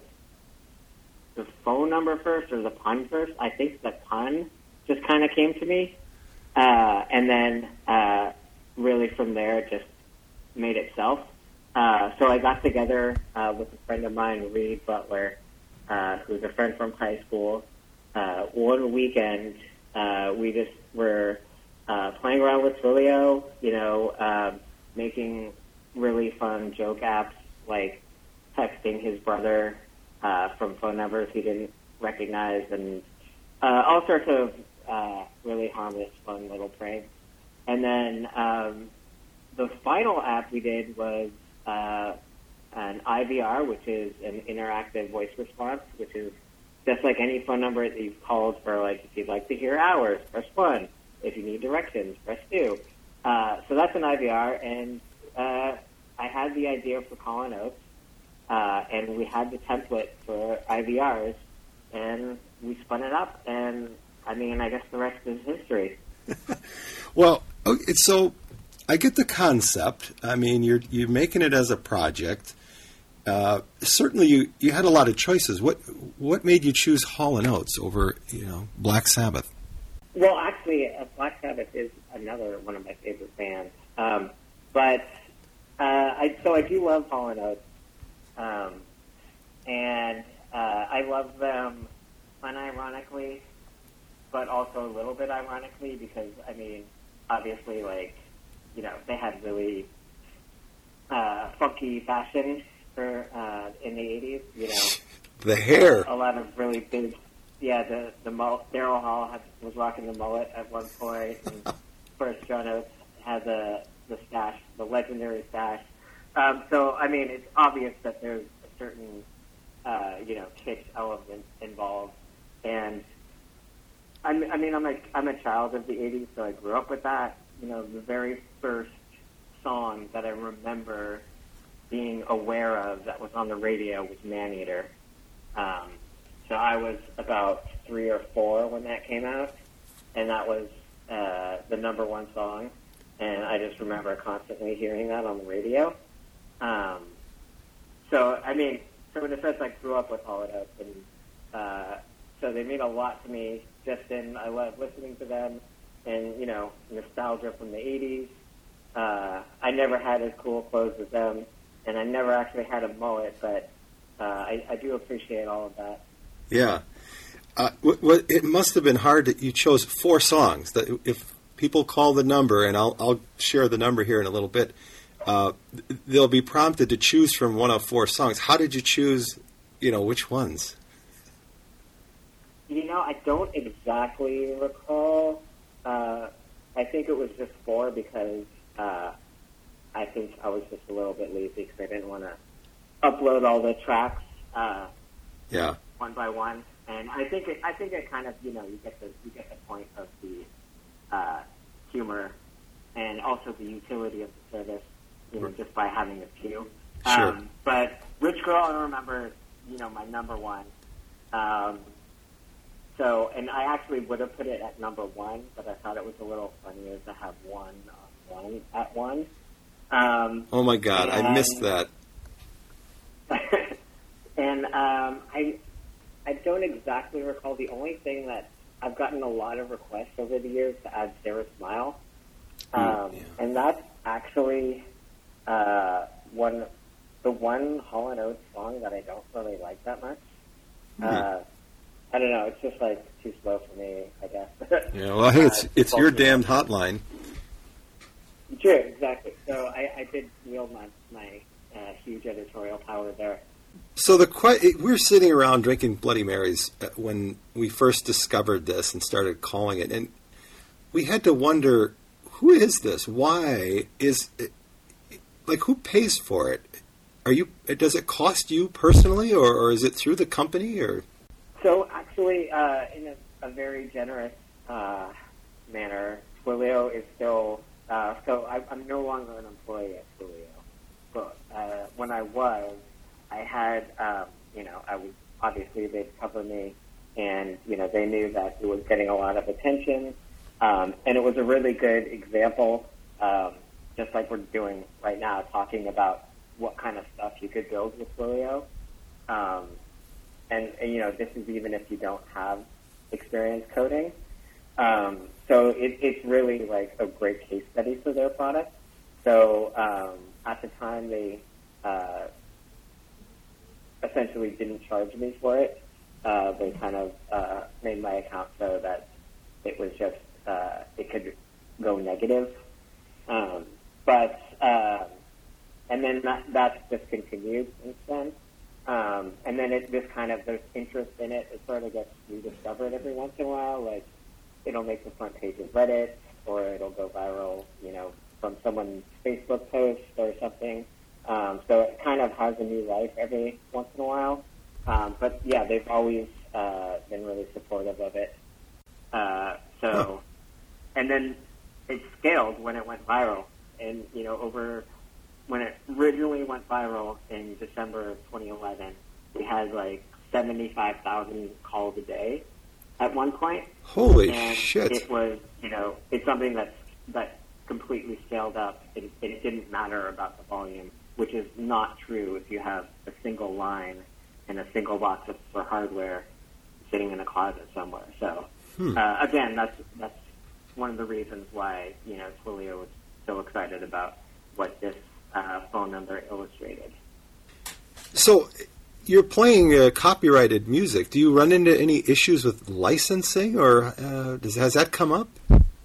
the phone number first or the pun first. I think the pun just kind of came to me, uh, and then uh, really from there it just made itself. Uh, so I got together uh, with a friend of mine, Reed Butler, uh, who's a friend from high school. Uh, one weekend, uh, we just were uh, playing around with Twilio, you know, uh, making really fun joke apps like texting his brother uh, from phone numbers he didn't recognize, and uh, all sorts of uh, really harmless, fun little pranks. And then um, the final app we did was uh, an I V R, which is an interactive voice response, which is just like any phone number that you've called for, like, if you'd like to hear hours, press one. If you need directions, press two. Uh, so that's an I V R, and uh, I had the idea for Call and Oates, uh, and we had the template for I V Rs, and we spun it up, and, I mean, I guess the rest is history. Well, okay, so I get the concept. I mean, you're you're making it as a project. Uh, certainly, you, you had a lot of choices. What what made you choose Hall and Oates over, you know, Black Sabbath? Well, actually, uh, Black Sabbath is another one of my favorite bands. Um, but uh, I so I do love Hall and Oates, um, and uh, I love them unironically, but also a little bit ironically, because I mean, obviously, like, you know, they had really uh, funky fashion for uh, in the eighties. You know, the hair, a lot of really big. Yeah, the the mullet. Daryl Hall had, was rocking the mullet at one point, and of course John Oates had the the stash, the legendary stash. Um, so I mean, it's obvious that there's a certain uh, you know kitsch element involved, and I mean, I mean, I'm a I'm a child of the eighties, so I grew up with that. You know, the very first song that I remember being aware of that was on the radio was Maneater. Um, So I was about three or four when that came out, and that was uh, the number one song. And I just remember constantly hearing that on the radio. Um, so, I mean, so in a sense, I grew up with Hall and Oates, and uh, so they mean a lot to me. Just in, I love listening to them, and, you know, nostalgia from the eighties. Uh, I never had as cool clothes as them, and I never actually had a mullet, but uh, I, I do appreciate all of that. Yeah. Uh, w- w- it must have been hard that you chose four songs. That if people call the number, and I'll, I'll share the number here in a little bit, uh, they'll be prompted to choose from one of four songs. How did you choose, you know, which ones? You know, I don't exactly recall. Uh, I think it was just four because uh, I think I was just a little bit lazy because I didn't want to upload all the tracks. Uh, Yeah. one by one. And I think it, I think it kind of, you know, you get the you get the point of the uh, humor and also the utility of the service, you know, just by having a few. Sure. Um, but Rich Girl, I remember, you know, my number one. Um, so, and I actually would have put it at number one, but I thought it was a little funnier to have one on one at one. Um, Oh my God, I and- missed that. and um, I I don't exactly recall. The only thing that I've gotten a lot of requests over the years to add Sarah Smile, um, yeah. and that's actually uh, one the one Hall and Oates song that I don't really like that much. Uh, I don't know. It's just like too slow for me, I guess. Yeah, well, hey, it's Uh, it's your also- damned hotline. Sure, exactly. So I, I did wield my my uh, huge editorial power there. So the que- we were sitting around drinking Bloody Marys uh, when we first discovered this and started calling it, and we had to wonder, who is this? Why is it, like, who pays for it? Are you? Does it cost you personally, or, or is it through the company? Or So actually, uh, in a, a very generous uh, manner, Twilio is still. Uh, so I, I'm no longer an employee at Twilio, but uh, when I was, I had, um, you know, I was obviously they'd cover me, and you know they knew that it was getting a lot of attention, um, and it was a really good example, um, just like we're doing right now, talking about what kind of stuff you could build with Twilio. Um, And, and, you know, this is even if you don't have experience coding. Um, so it, it's really like a great case study for their product. So um, at the time, they uh, essentially didn't charge me for it. Uh, they kind of uh, made my account so that it was just, uh, it could go negative. Um, but, uh, and then that, that's just continued since then. Um, and then it, this kind of, there's interest in it. It sort of gets rediscovered every once in a while. Like, it'll make the front page of Reddit, or it'll go viral, you know, from someone's Facebook post or something. Um, so it kind of has a new life every once in a while. Um, but, yeah, they've always uh, been really supportive of it. Uh, so, and then it scaled when it went viral. And, you know, over... when it originally went viral in December of twenty eleven, we had like seventy-five thousand calls a day at one point. Holy and shit. It was, you know, it's something that's, that completely scaled up. It, it didn't matter about the volume, which is not true if you have a single line and a single box of, for hardware sitting in a closet somewhere. So, Hmm. uh, again, that's, that's one of the reasons why, you know, Twilio was so excited about what this Uh, phone number illustrated. So you're playing uh, copyrighted music. Do you run into any issues with licensing, or uh, does, has that come up?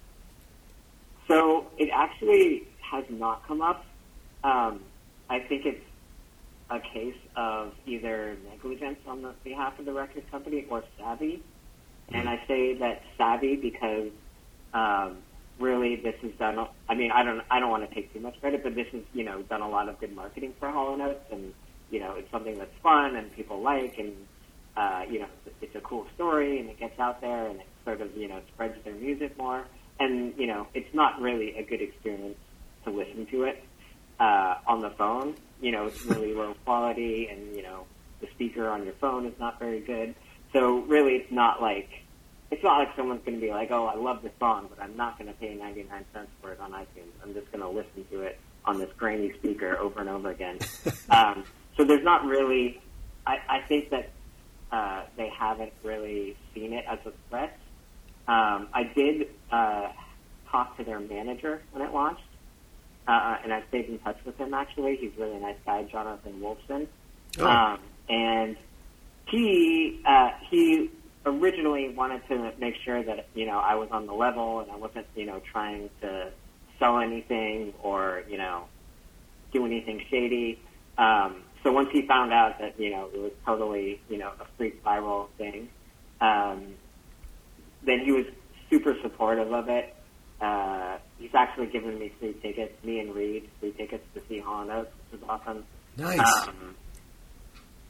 So it actually has not come up. Um, I think it's a case of either negligence on the behalf of the record company or savvy. And I say that savvy because um, really this is done, I mean, I don't I don't want to take too much credit, but this has, you know, done a lot of good marketing for Hall and Oates, and, you know, it's something that's fun and people like, and, uh, you know, it's a cool story, and it gets out there, and it sort of, you know, spreads their music more. And, you know, it's not really a good experience to listen to it uh, on the phone. You know, it's really low quality, and, you know, the speaker on your phone is not very good. So really it's not like, it's not like someone's going to be like, oh, I love this song, but I'm not going to pay ninety-nine cents for it on iTunes. I'm just going to listen to it on this grainy speaker over and over again. um, so there's not really, I, I think that uh, they haven't really seen it as a threat. Um, I did uh, talk to their manager when it launched, uh, and I stayed in touch with him, actually. He's a really nice guy, Jonathan Wolfson. Oh. Um, and he uh, he... originally wanted to make sure that, you know, I was on the level and I wasn't, you know, trying to sell anything or, you know, do anything shady. Um, so once he found out that, you know, it was totally, you know, a freak viral thing, um, then he was super supportive of it. Uh, he's actually given me free tickets, me and Reed, free tickets to see Hall and Oates, which is awesome. Nice. Um,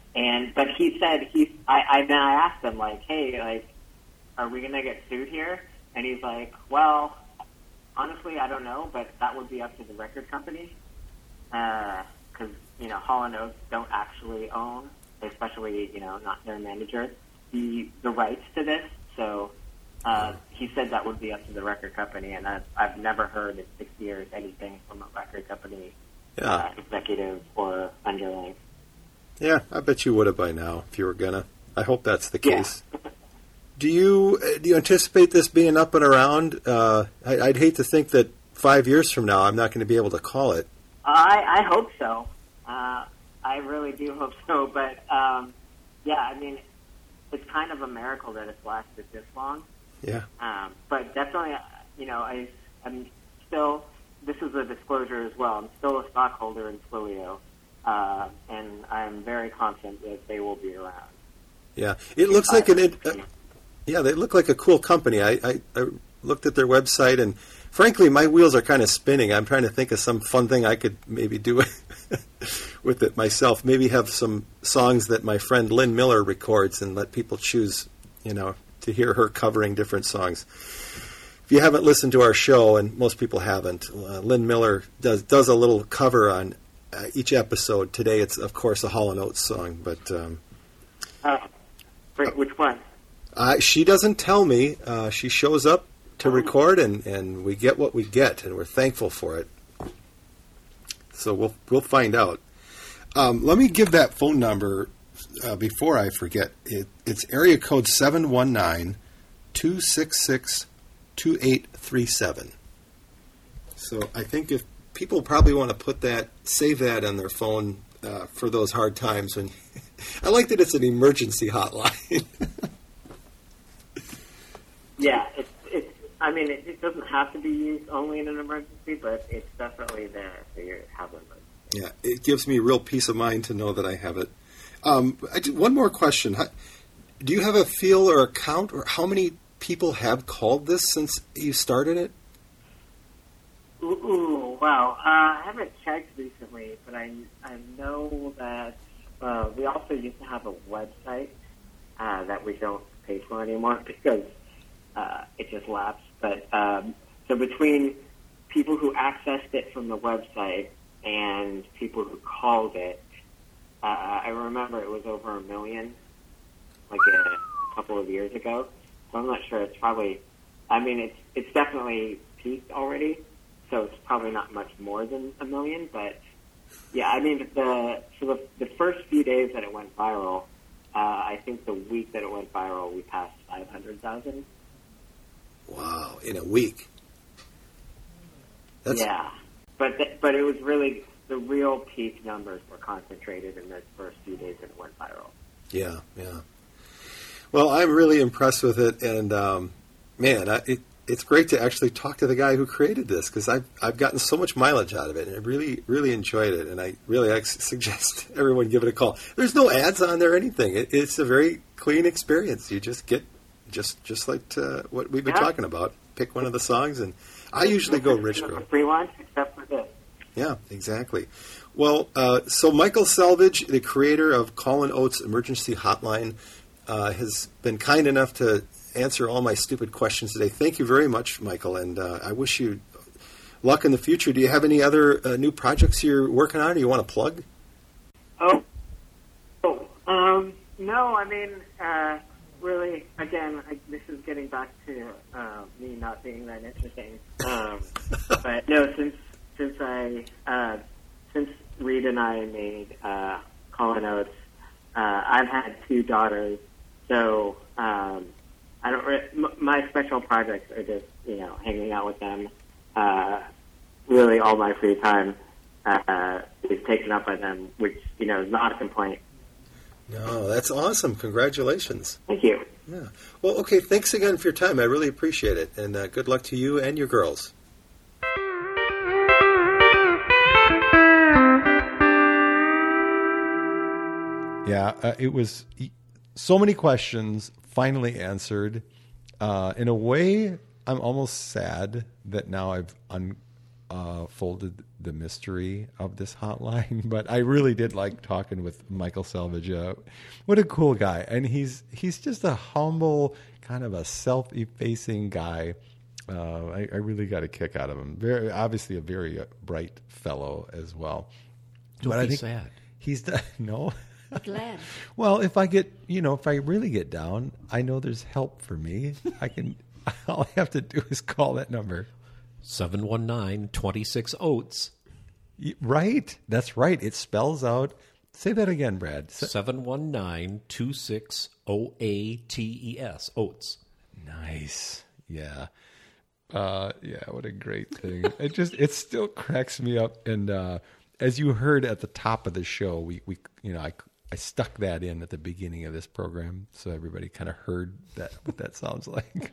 And but he said he I, I then I asked him like, hey, like, are we gonna get sued here? And he's like, well, honestly, I don't know, but that would be up to the record company, because uh, you know Hall and Oates don't actually own, especially you know not their manager, the the rights to this. So uh, he said that would be up to the record company, and I've I've never heard in six years anything from a record company Yeah. uh, executive or underling. Yeah, I bet you would have by now if you were gonna. I hope that's the Yeah. case. Do you uh, do you anticipate this being up and around? Uh, I, I'd hate to think that five years from now I'm not going to be able to call it. I, I hope so. Uh, I really do hope so. But um, yeah, I mean, it's kind of a miracle that it's lasted this long. Yeah. Um, but definitely, you know, I, I'm still. This is a disclosure as well. I'm still a stockholder in Twilio, uh, and I'm very confident that they will be around. Yeah. It looks like an. Uh, yeah, they look like a cool company. I, I, I looked at their website, and frankly, my wheels are kind of spinning. I'm trying to think of some fun thing I could maybe do with it myself. Maybe have some songs that my friend Lynn Miller records and let people choose, you know, to hear her covering different songs. If you haven't listened to our show, and most people haven't, uh, Lynn Miller does does a little cover on uh, each episode. Today, it's of course a Hall and Oates song, but um, Uh, wait, which one? uh, she doesn't tell me. Uh, she shows up to record, and, and we get what we get, and we're thankful for it. So we'll we'll find out. Um, let me give that phone number uh, before I forget. It, it's area code seven one nine, two six six, two eight three seven. So I think if people probably want to put that, save that on their phone uh, for those hard times. When I like that it's an emergency hotline. Yeah, it's it's. I mean, it, it doesn't have to be used only in an emergency, but it's definitely there for you to have an emergency. Yeah, it gives me real peace of mind to know that I have it. Um, I do, one more question. How, do you have a feel or a count, or how many people have called this since you started it? Ooh, ooh wow. Uh, I haven't checked recently, but I, I know that uh, we also used to have a website uh, that we don't pay for anymore because uh, it just lapsed. But um, so between people who accessed it from the website and people who called it, uh, I remember it was over a million, like a couple of years ago. So I'm not sure. It's probably, I mean, it's it's definitely peaked already. So it's probably not much more than a million, but yeah, I mean, the so the, the first few days that it went viral, uh, I think the week that it went viral, we passed five hundred thousand. Wow, in a week. That's, Yeah, but th- but it was really the real peak numbers were concentrated in those first few days that it went viral. Yeah, yeah. Well, I'm really impressed with it, and um, man, I, it, it's great to actually talk to the guy who created this because I've I've gotten so much mileage out of it, and I really really enjoyed it, and I really I suggest everyone give it a call. There's no ads on there or anything. It, it's a very clean experience. You just get just just like uh, what we've been Yeah. talking about. Pick one of the songs, and I usually go Rich It's Girl. free lunch except for this. Yeah, exactly. Well, uh, so Michael Selvage, the creator of Call and Oates Emergency Hotline, uh, has been kind enough to answer all my stupid questions today. Thank you very much, Michael, and uh, I wish you luck in the future. Do you have any other uh, new projects you're working on or you want to plug? Oh, oh, um, no, I mean, uh, really, again, I, this is getting back to uh, me not being that interesting. Um, but no, since since I uh, since Reed and I made uh, Call and Oates, uh, I've had two daughters, so um, I don't. Re- m- my special projects are just you know hanging out with them. Uh, really, all my free time uh, is taken up by them, which you know is not a complaint. No, that's awesome. Congratulations. Thank you. Yeah. Well, okay, thanks again for your time. I really appreciate it, and uh, good luck to you and your girls. Yeah, uh, it was so many questions finally answered. Uh, in a way, I'm almost sad that now I've un- uh, folded the mystery of this hotline, but I really did like talking with Michael Selvage. Uh, what a cool guy. And he's he's just a humble, kind of a self-effacing guy. Uh, I, I really got a kick out of him. Very obviously a very uh, bright fellow as well. Don't but be I think sad. He's the, no. Glad. Well, if I get, you know, if I really get down, I know there's help for me. I can, all I have to do is call that number. seven one nine, two six, oats. Y- Right. That's right. It spells out. Say that again, Brad. Se- seven one nine, two six, O A T E S. Oats. Nice. Yeah. Uh, yeah. What a great thing. It just, it still cracks me up. And, uh, as you heard at the top of the show, we, we, you know, I, I stuck that in at the beginning of this program, so everybody kind of heard that what that sounds like.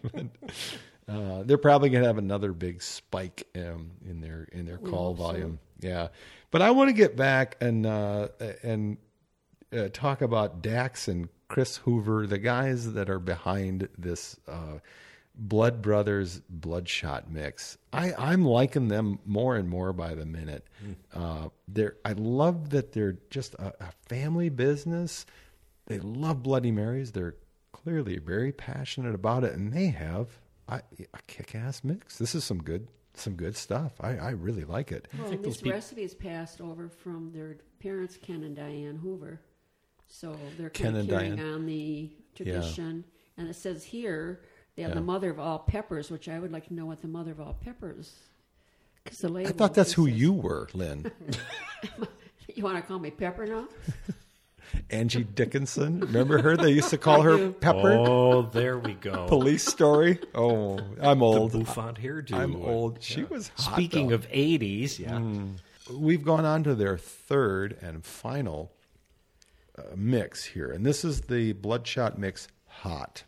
uh, they're probably going to have another big spike um, in their in their We call hope so. volume. Yeah, but I want to get back and uh, and uh, talk about Dax and Chris Hoover, the guys that are behind this uh, Blood Brothers Bloodshot mix. I, I'm liking them more and more by the minute. Uh, they're I love that they're just a, a family business. They love Bloody Marys. They're clearly very passionate about it, and they have a, a kick-ass mix. This is some good some good stuff. I, I really like it. Well, think this those peop- recipe is passed over from their parents, Ken and Diane Hoover. So they're Ken kind of and carrying Diane. on the tradition. And it says here they have Yeah. the mother of all peppers, which I would like to know what the mother of all peppers. Because the label. I thought that's it who says- you were, Lynn. You want to call me Pepper now? Angie Dickinson. Remember her? They used to call her do. Pepper. Oh, there we go. Police Story. Oh, I'm The old. bouffant hairdo. I'm old. She Yeah. was hot, Speaking though. of eighties, yeah. We've gone on to their third and final uh, mix here, and this is the Bloodshot Mix Hot.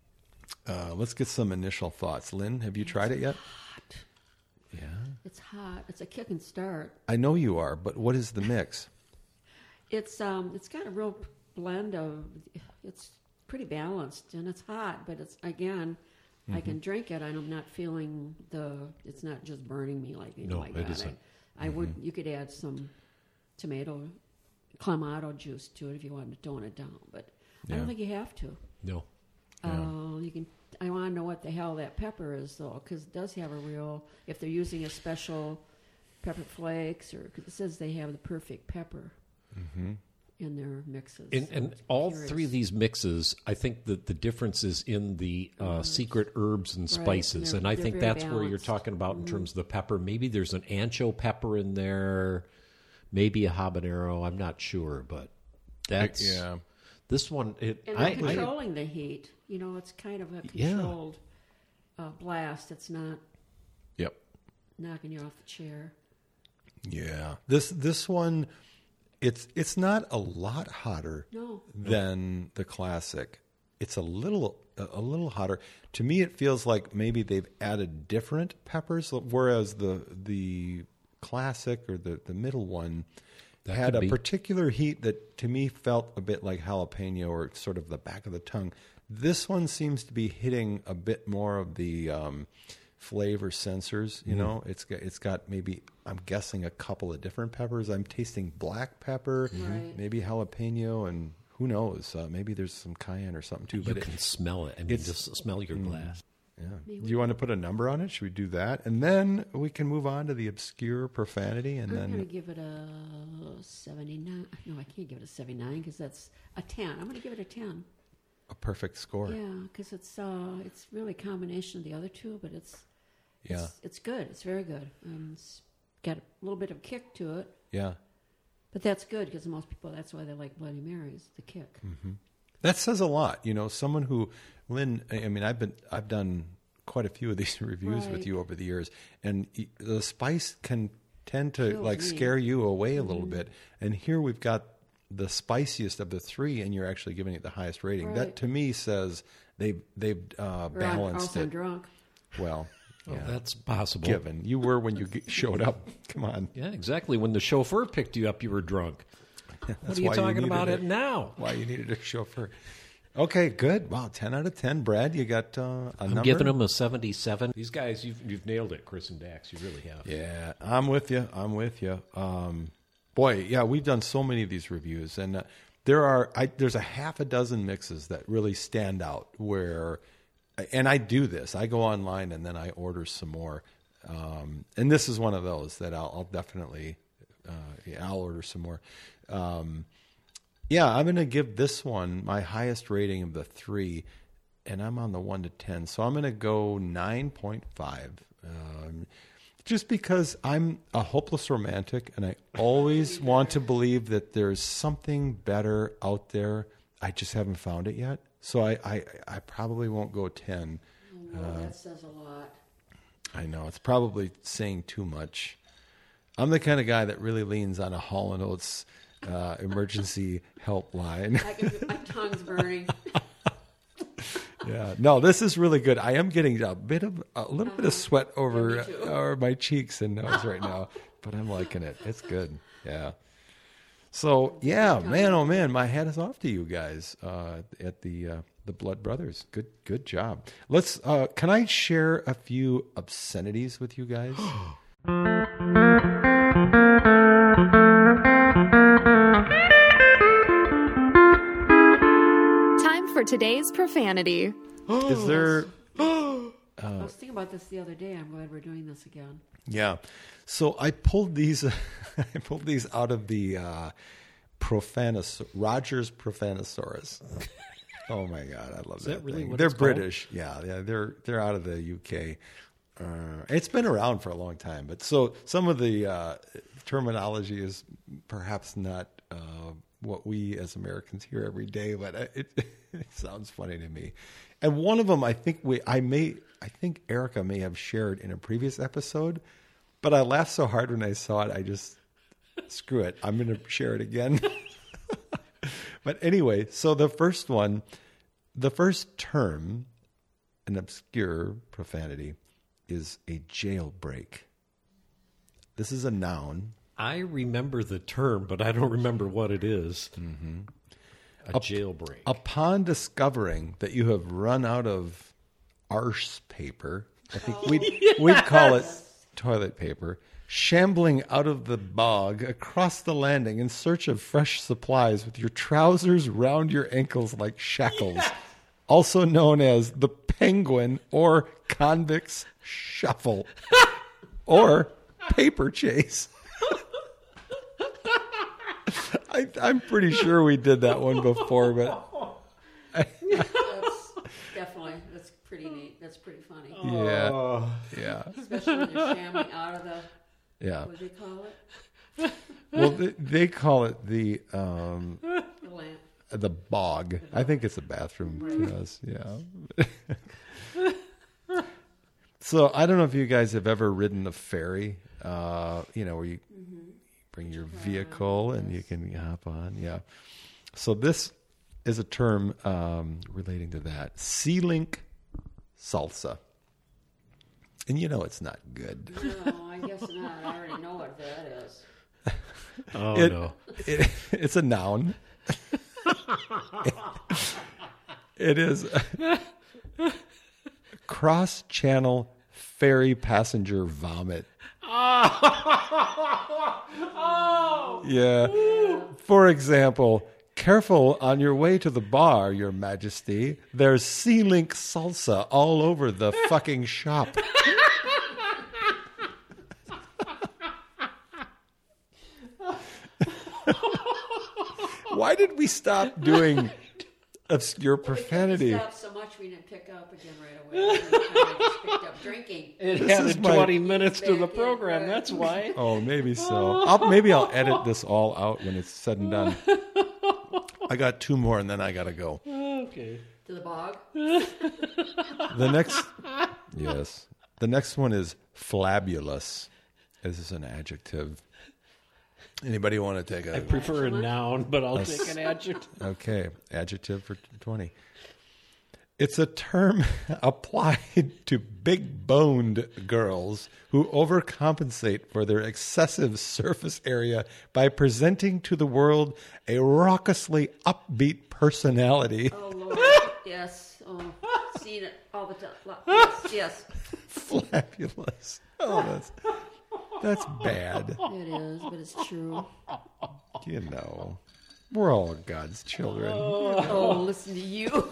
Uh, let's get some initial thoughts. Lynn, have you tried it yet? Hot. Yeah. It's hot. It's a kick and start. I know you are, but what is the mix? It's um, it's got a real blend of. It's pretty balanced and it's hot, but it's again, I Mm-hmm. can drink it and I'm not feeling the. It's not just burning me like you know. No, my it God, isn't. I, I would. You could add some tomato, clamato juice to it if you wanted to tone it down, but I Yeah. don't think you have to. No. Uh, you can. I want to know what the hell that pepper is though, because it does have a real. If they're using a special pepper flakes, or 'cause it says they have the perfect pepper in their mixes. And, So and I'm all curious. three of these mixes, I think that the difference is in the uh, secret herbs and Right, spices. they're- And I they're think very that's where you're balanced. talking about in terms of the pepper. Maybe there's an ancho pepper in there, maybe a habanero. I'm not sure, but that's Yeah. this one. It, And I, they're I, controlling the heat. You know, it's kind of a Yeah. controlled uh, blast. It's not Yep. knocking you off the chair. Yeah. This this one, it's it's not a lot hotter No. than the classic. It's a little a a little hotter. To me, it feels like maybe they've added different peppers, whereas the the classic or the, the middle one That had could a be. particular heat that to me felt a bit like jalapeno or sort of the back of the tongue. This one seems to be hitting a bit more of the um, flavor sensors. You know, it's got, it's got maybe I'm guessing a couple of different peppers. I'm tasting black pepper, Right. maybe jalapeno, and who knows? Uh, maybe there's some cayenne or something too. you But it, can smell it. I mean, it's- just smell your glass. yeah. Do you want to put a number on it? Should we do that, and then we can move on to the obscure profanity, and I'm going to then give it a seventy-nine. No, I can't give it a seventy-nine because that's a ten. I'm going to give it a ten. a perfect score. Yeah, because it's uh, it's really a combination of the other two, but it's Yeah. it's, it's good. It's very good. Um, it's got a little bit of kick to it, Yeah. but that's good because most people that's why they like Bloody Marys, the kick. That says a lot, you know. Someone who, Lynn. I mean, I've been, I've done quite a few of these reviews with Right. you over the years, and y- the spice can tend to Kills like me. scare you away a little bit. And here we've got the spiciest of the three, and you're actually giving it the highest rating. That Right. to me says they've they've uh, Or I'm balanced also it drunk. well. Well, Yeah. that's possible. Given you were when you g- showed up. Come on. Yeah, exactly. When the chauffeur picked you up, you were drunk. What That's are you why talking needed about it. it now? Why you needed a chauffeur. Okay, good. Wow, ten out of ten. Brad, you got uh, a I'm number? giving them a seventy-seven. These guys, you've you've nailed it, Chris and Dax. You really have. Yeah, I'm with you. I'm with you. Um, boy, yeah, we've done so many of these reviews, and uh, there are I, there's a half a dozen mixes that really stand out. Where, and I do this. I go online and then I order some more, um, and this is one of those that I'll, I'll definitely, uh, yeah, I'll order some more. Um, yeah, I'm going to give this one my highest rating of the three, and I'm on the one to ten, so I'm going to go nine point five. Um, just because I'm a hopeless romantic and I always want to believe that there's something better out there. I just haven't found it yet. So I, I, I probably won't go ten. Oh, no, that says a lot. I know. It's probably saying too much. I'm the kind of guy that really leans on a Hall and Oates uh, emergency helpline. I can, my tongue's burning. Yeah, no, this is really good. I am getting a bit of a little bit of sweat over Yeah, me too. over my cheeks and nose right now, but I'm liking it. It's good. Yeah. So yeah, man, oh man, my hat is off to you guys uh, at the uh, the Blood Brothers. Good, good job. Let's. Uh, can I share a few obscenities with you guys? Time for today's profanity. Is there? I was thinking about this the other day. I'm glad we're doing this again. Yeah. So I pulled these I pulled these out of the uh Profanos Rogers Profanosaurus. Oh my god, I love Is that, that really thing. what They're it's called? British. Yeah, yeah, they're they're out of the U K. Uh, it's been around for a long time, but so some of the uh, terminology is perhaps not uh, what we as Americans hear every day, but it, it sounds funny to me. And one of them, I think we, I may, I think Erica may have shared in a previous episode, but I laughed so hard when I saw it, I just screw it. I'm going to share it again. But anyway, so the first one, the first term, an obscure profanity, is a jailbreak. This is a noun. I remember the term, but I don't remember what it is. Mm-hmm. A jailbreak. Upon discovering that you have run out of arse paper, I think we'd, we'd call it toilet paper, shambling out of the bog across the landing in search of fresh supplies with your trousers round your ankles like shackles, also known as the penguin or convict's shuffle or paper chase. I, I'm pretty sure we did that one before, but That's definitely, that's pretty neat. That's pretty funny. yeah, yeah, Especially when you're shambling out of the, yeah. what do they call it? Well, they, they call it the um, The lamp. the bog. I think it's a bathroom to us. Yeah. So I don't know if you guys have ever ridden a ferry. Uh, you know, where you bring your vehicle and you can hop on. Yeah. So this is a term um, relating to that. Sea-Link salsa. And you know it's not good. No, I guess not. I already know what that is. Oh, It- no. It, it's a noun. It is cross-channel ferry passenger vomit. Yeah. For example, careful on your way to the bar, Your Majesty. There's Sea-Link salsa all over the fucking shop. Why did we stop doing obscure profanity? It stopped so much we didn't pick up again right away. We kind of just picked up drinking. It This is added my- twenty minutes to the Back in, program. right. That's why. Oh, maybe so. I'll, maybe I'll edit this all out when it's said and done. I got two more and then I got to go. Okay. To the bog. The next, yes. The next one is flabulous. This is an adjective. Anybody want to take I a... prefer a noun, but I'll That's- take an adjective. Okay, adjective for twenty. It's a term applied to big-boned girls who overcompensate for their excessive surface area by presenting to the world a raucously upbeat personality. Oh, Lord. Yes. Oh, seen it all the time. Yes, yes. Flabulous. Oh, that's, that's bad. It is, but it's true. You know, we're all God's children. Oh, listen to you.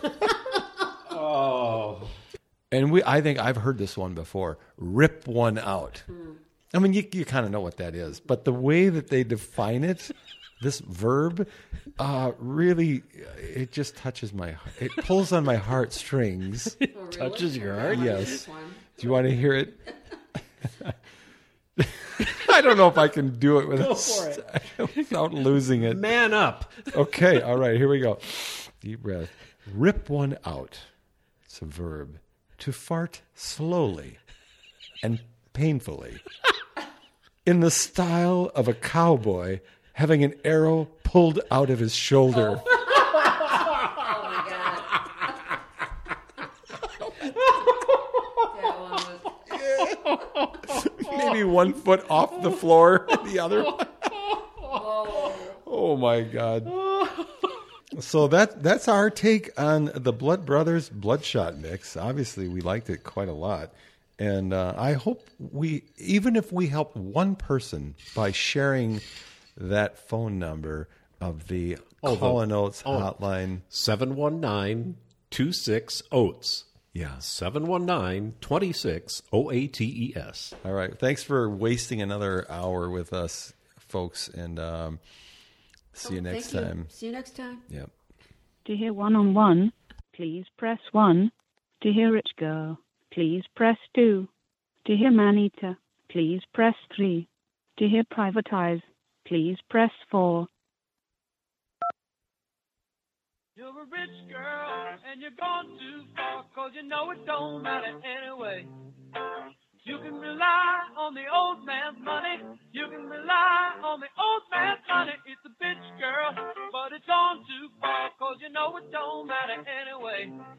Oh. And we, I think I've heard this one before. Rip one out. Mm. I mean, you, you kind of know what that is, but the way that they define it, this verb, uh, really, it just touches my, it pulls on my heartstrings. Oh, really? Touches your heart? Yes. Do you want to hear it? I don't know if I can do it without, without losing it. Man up. Okay, all right, here we go. Deep breath. Rip one out. It's a verb. To fart slowly and painfully. In the style of a cowboy having an arrow pulled out of his shoulder. Oh, my God. That one was... Maybe one foot off the floor, the other one. Oh, my God. So that that's our take on the Blood Brothers Bloodshot mix. Obviously, we liked it quite a lot. And uh, I hope we, even if we help one person by sharing that phone number of the Oh, Call the- and Oates oh. hotline. seven one nine, two six, oats. Yeah. seven one nine, two six, O A T E S. All right. Thanks for wasting another hour with us, folks. And um, see you Oh, next thank you. time. See you next time. Yep. To hear one-on-one, please press one. To hear Rich Girl, please press two. To hear Maneater, please press three. To hear Privatize, please press four. You're a rich girl, and you're gone too far, cause you know it don't matter anyway. You can rely on the old man's money. You can rely on the old man's money. It's a bitch girl, but it's gone too far, cause you know it don't matter anyway.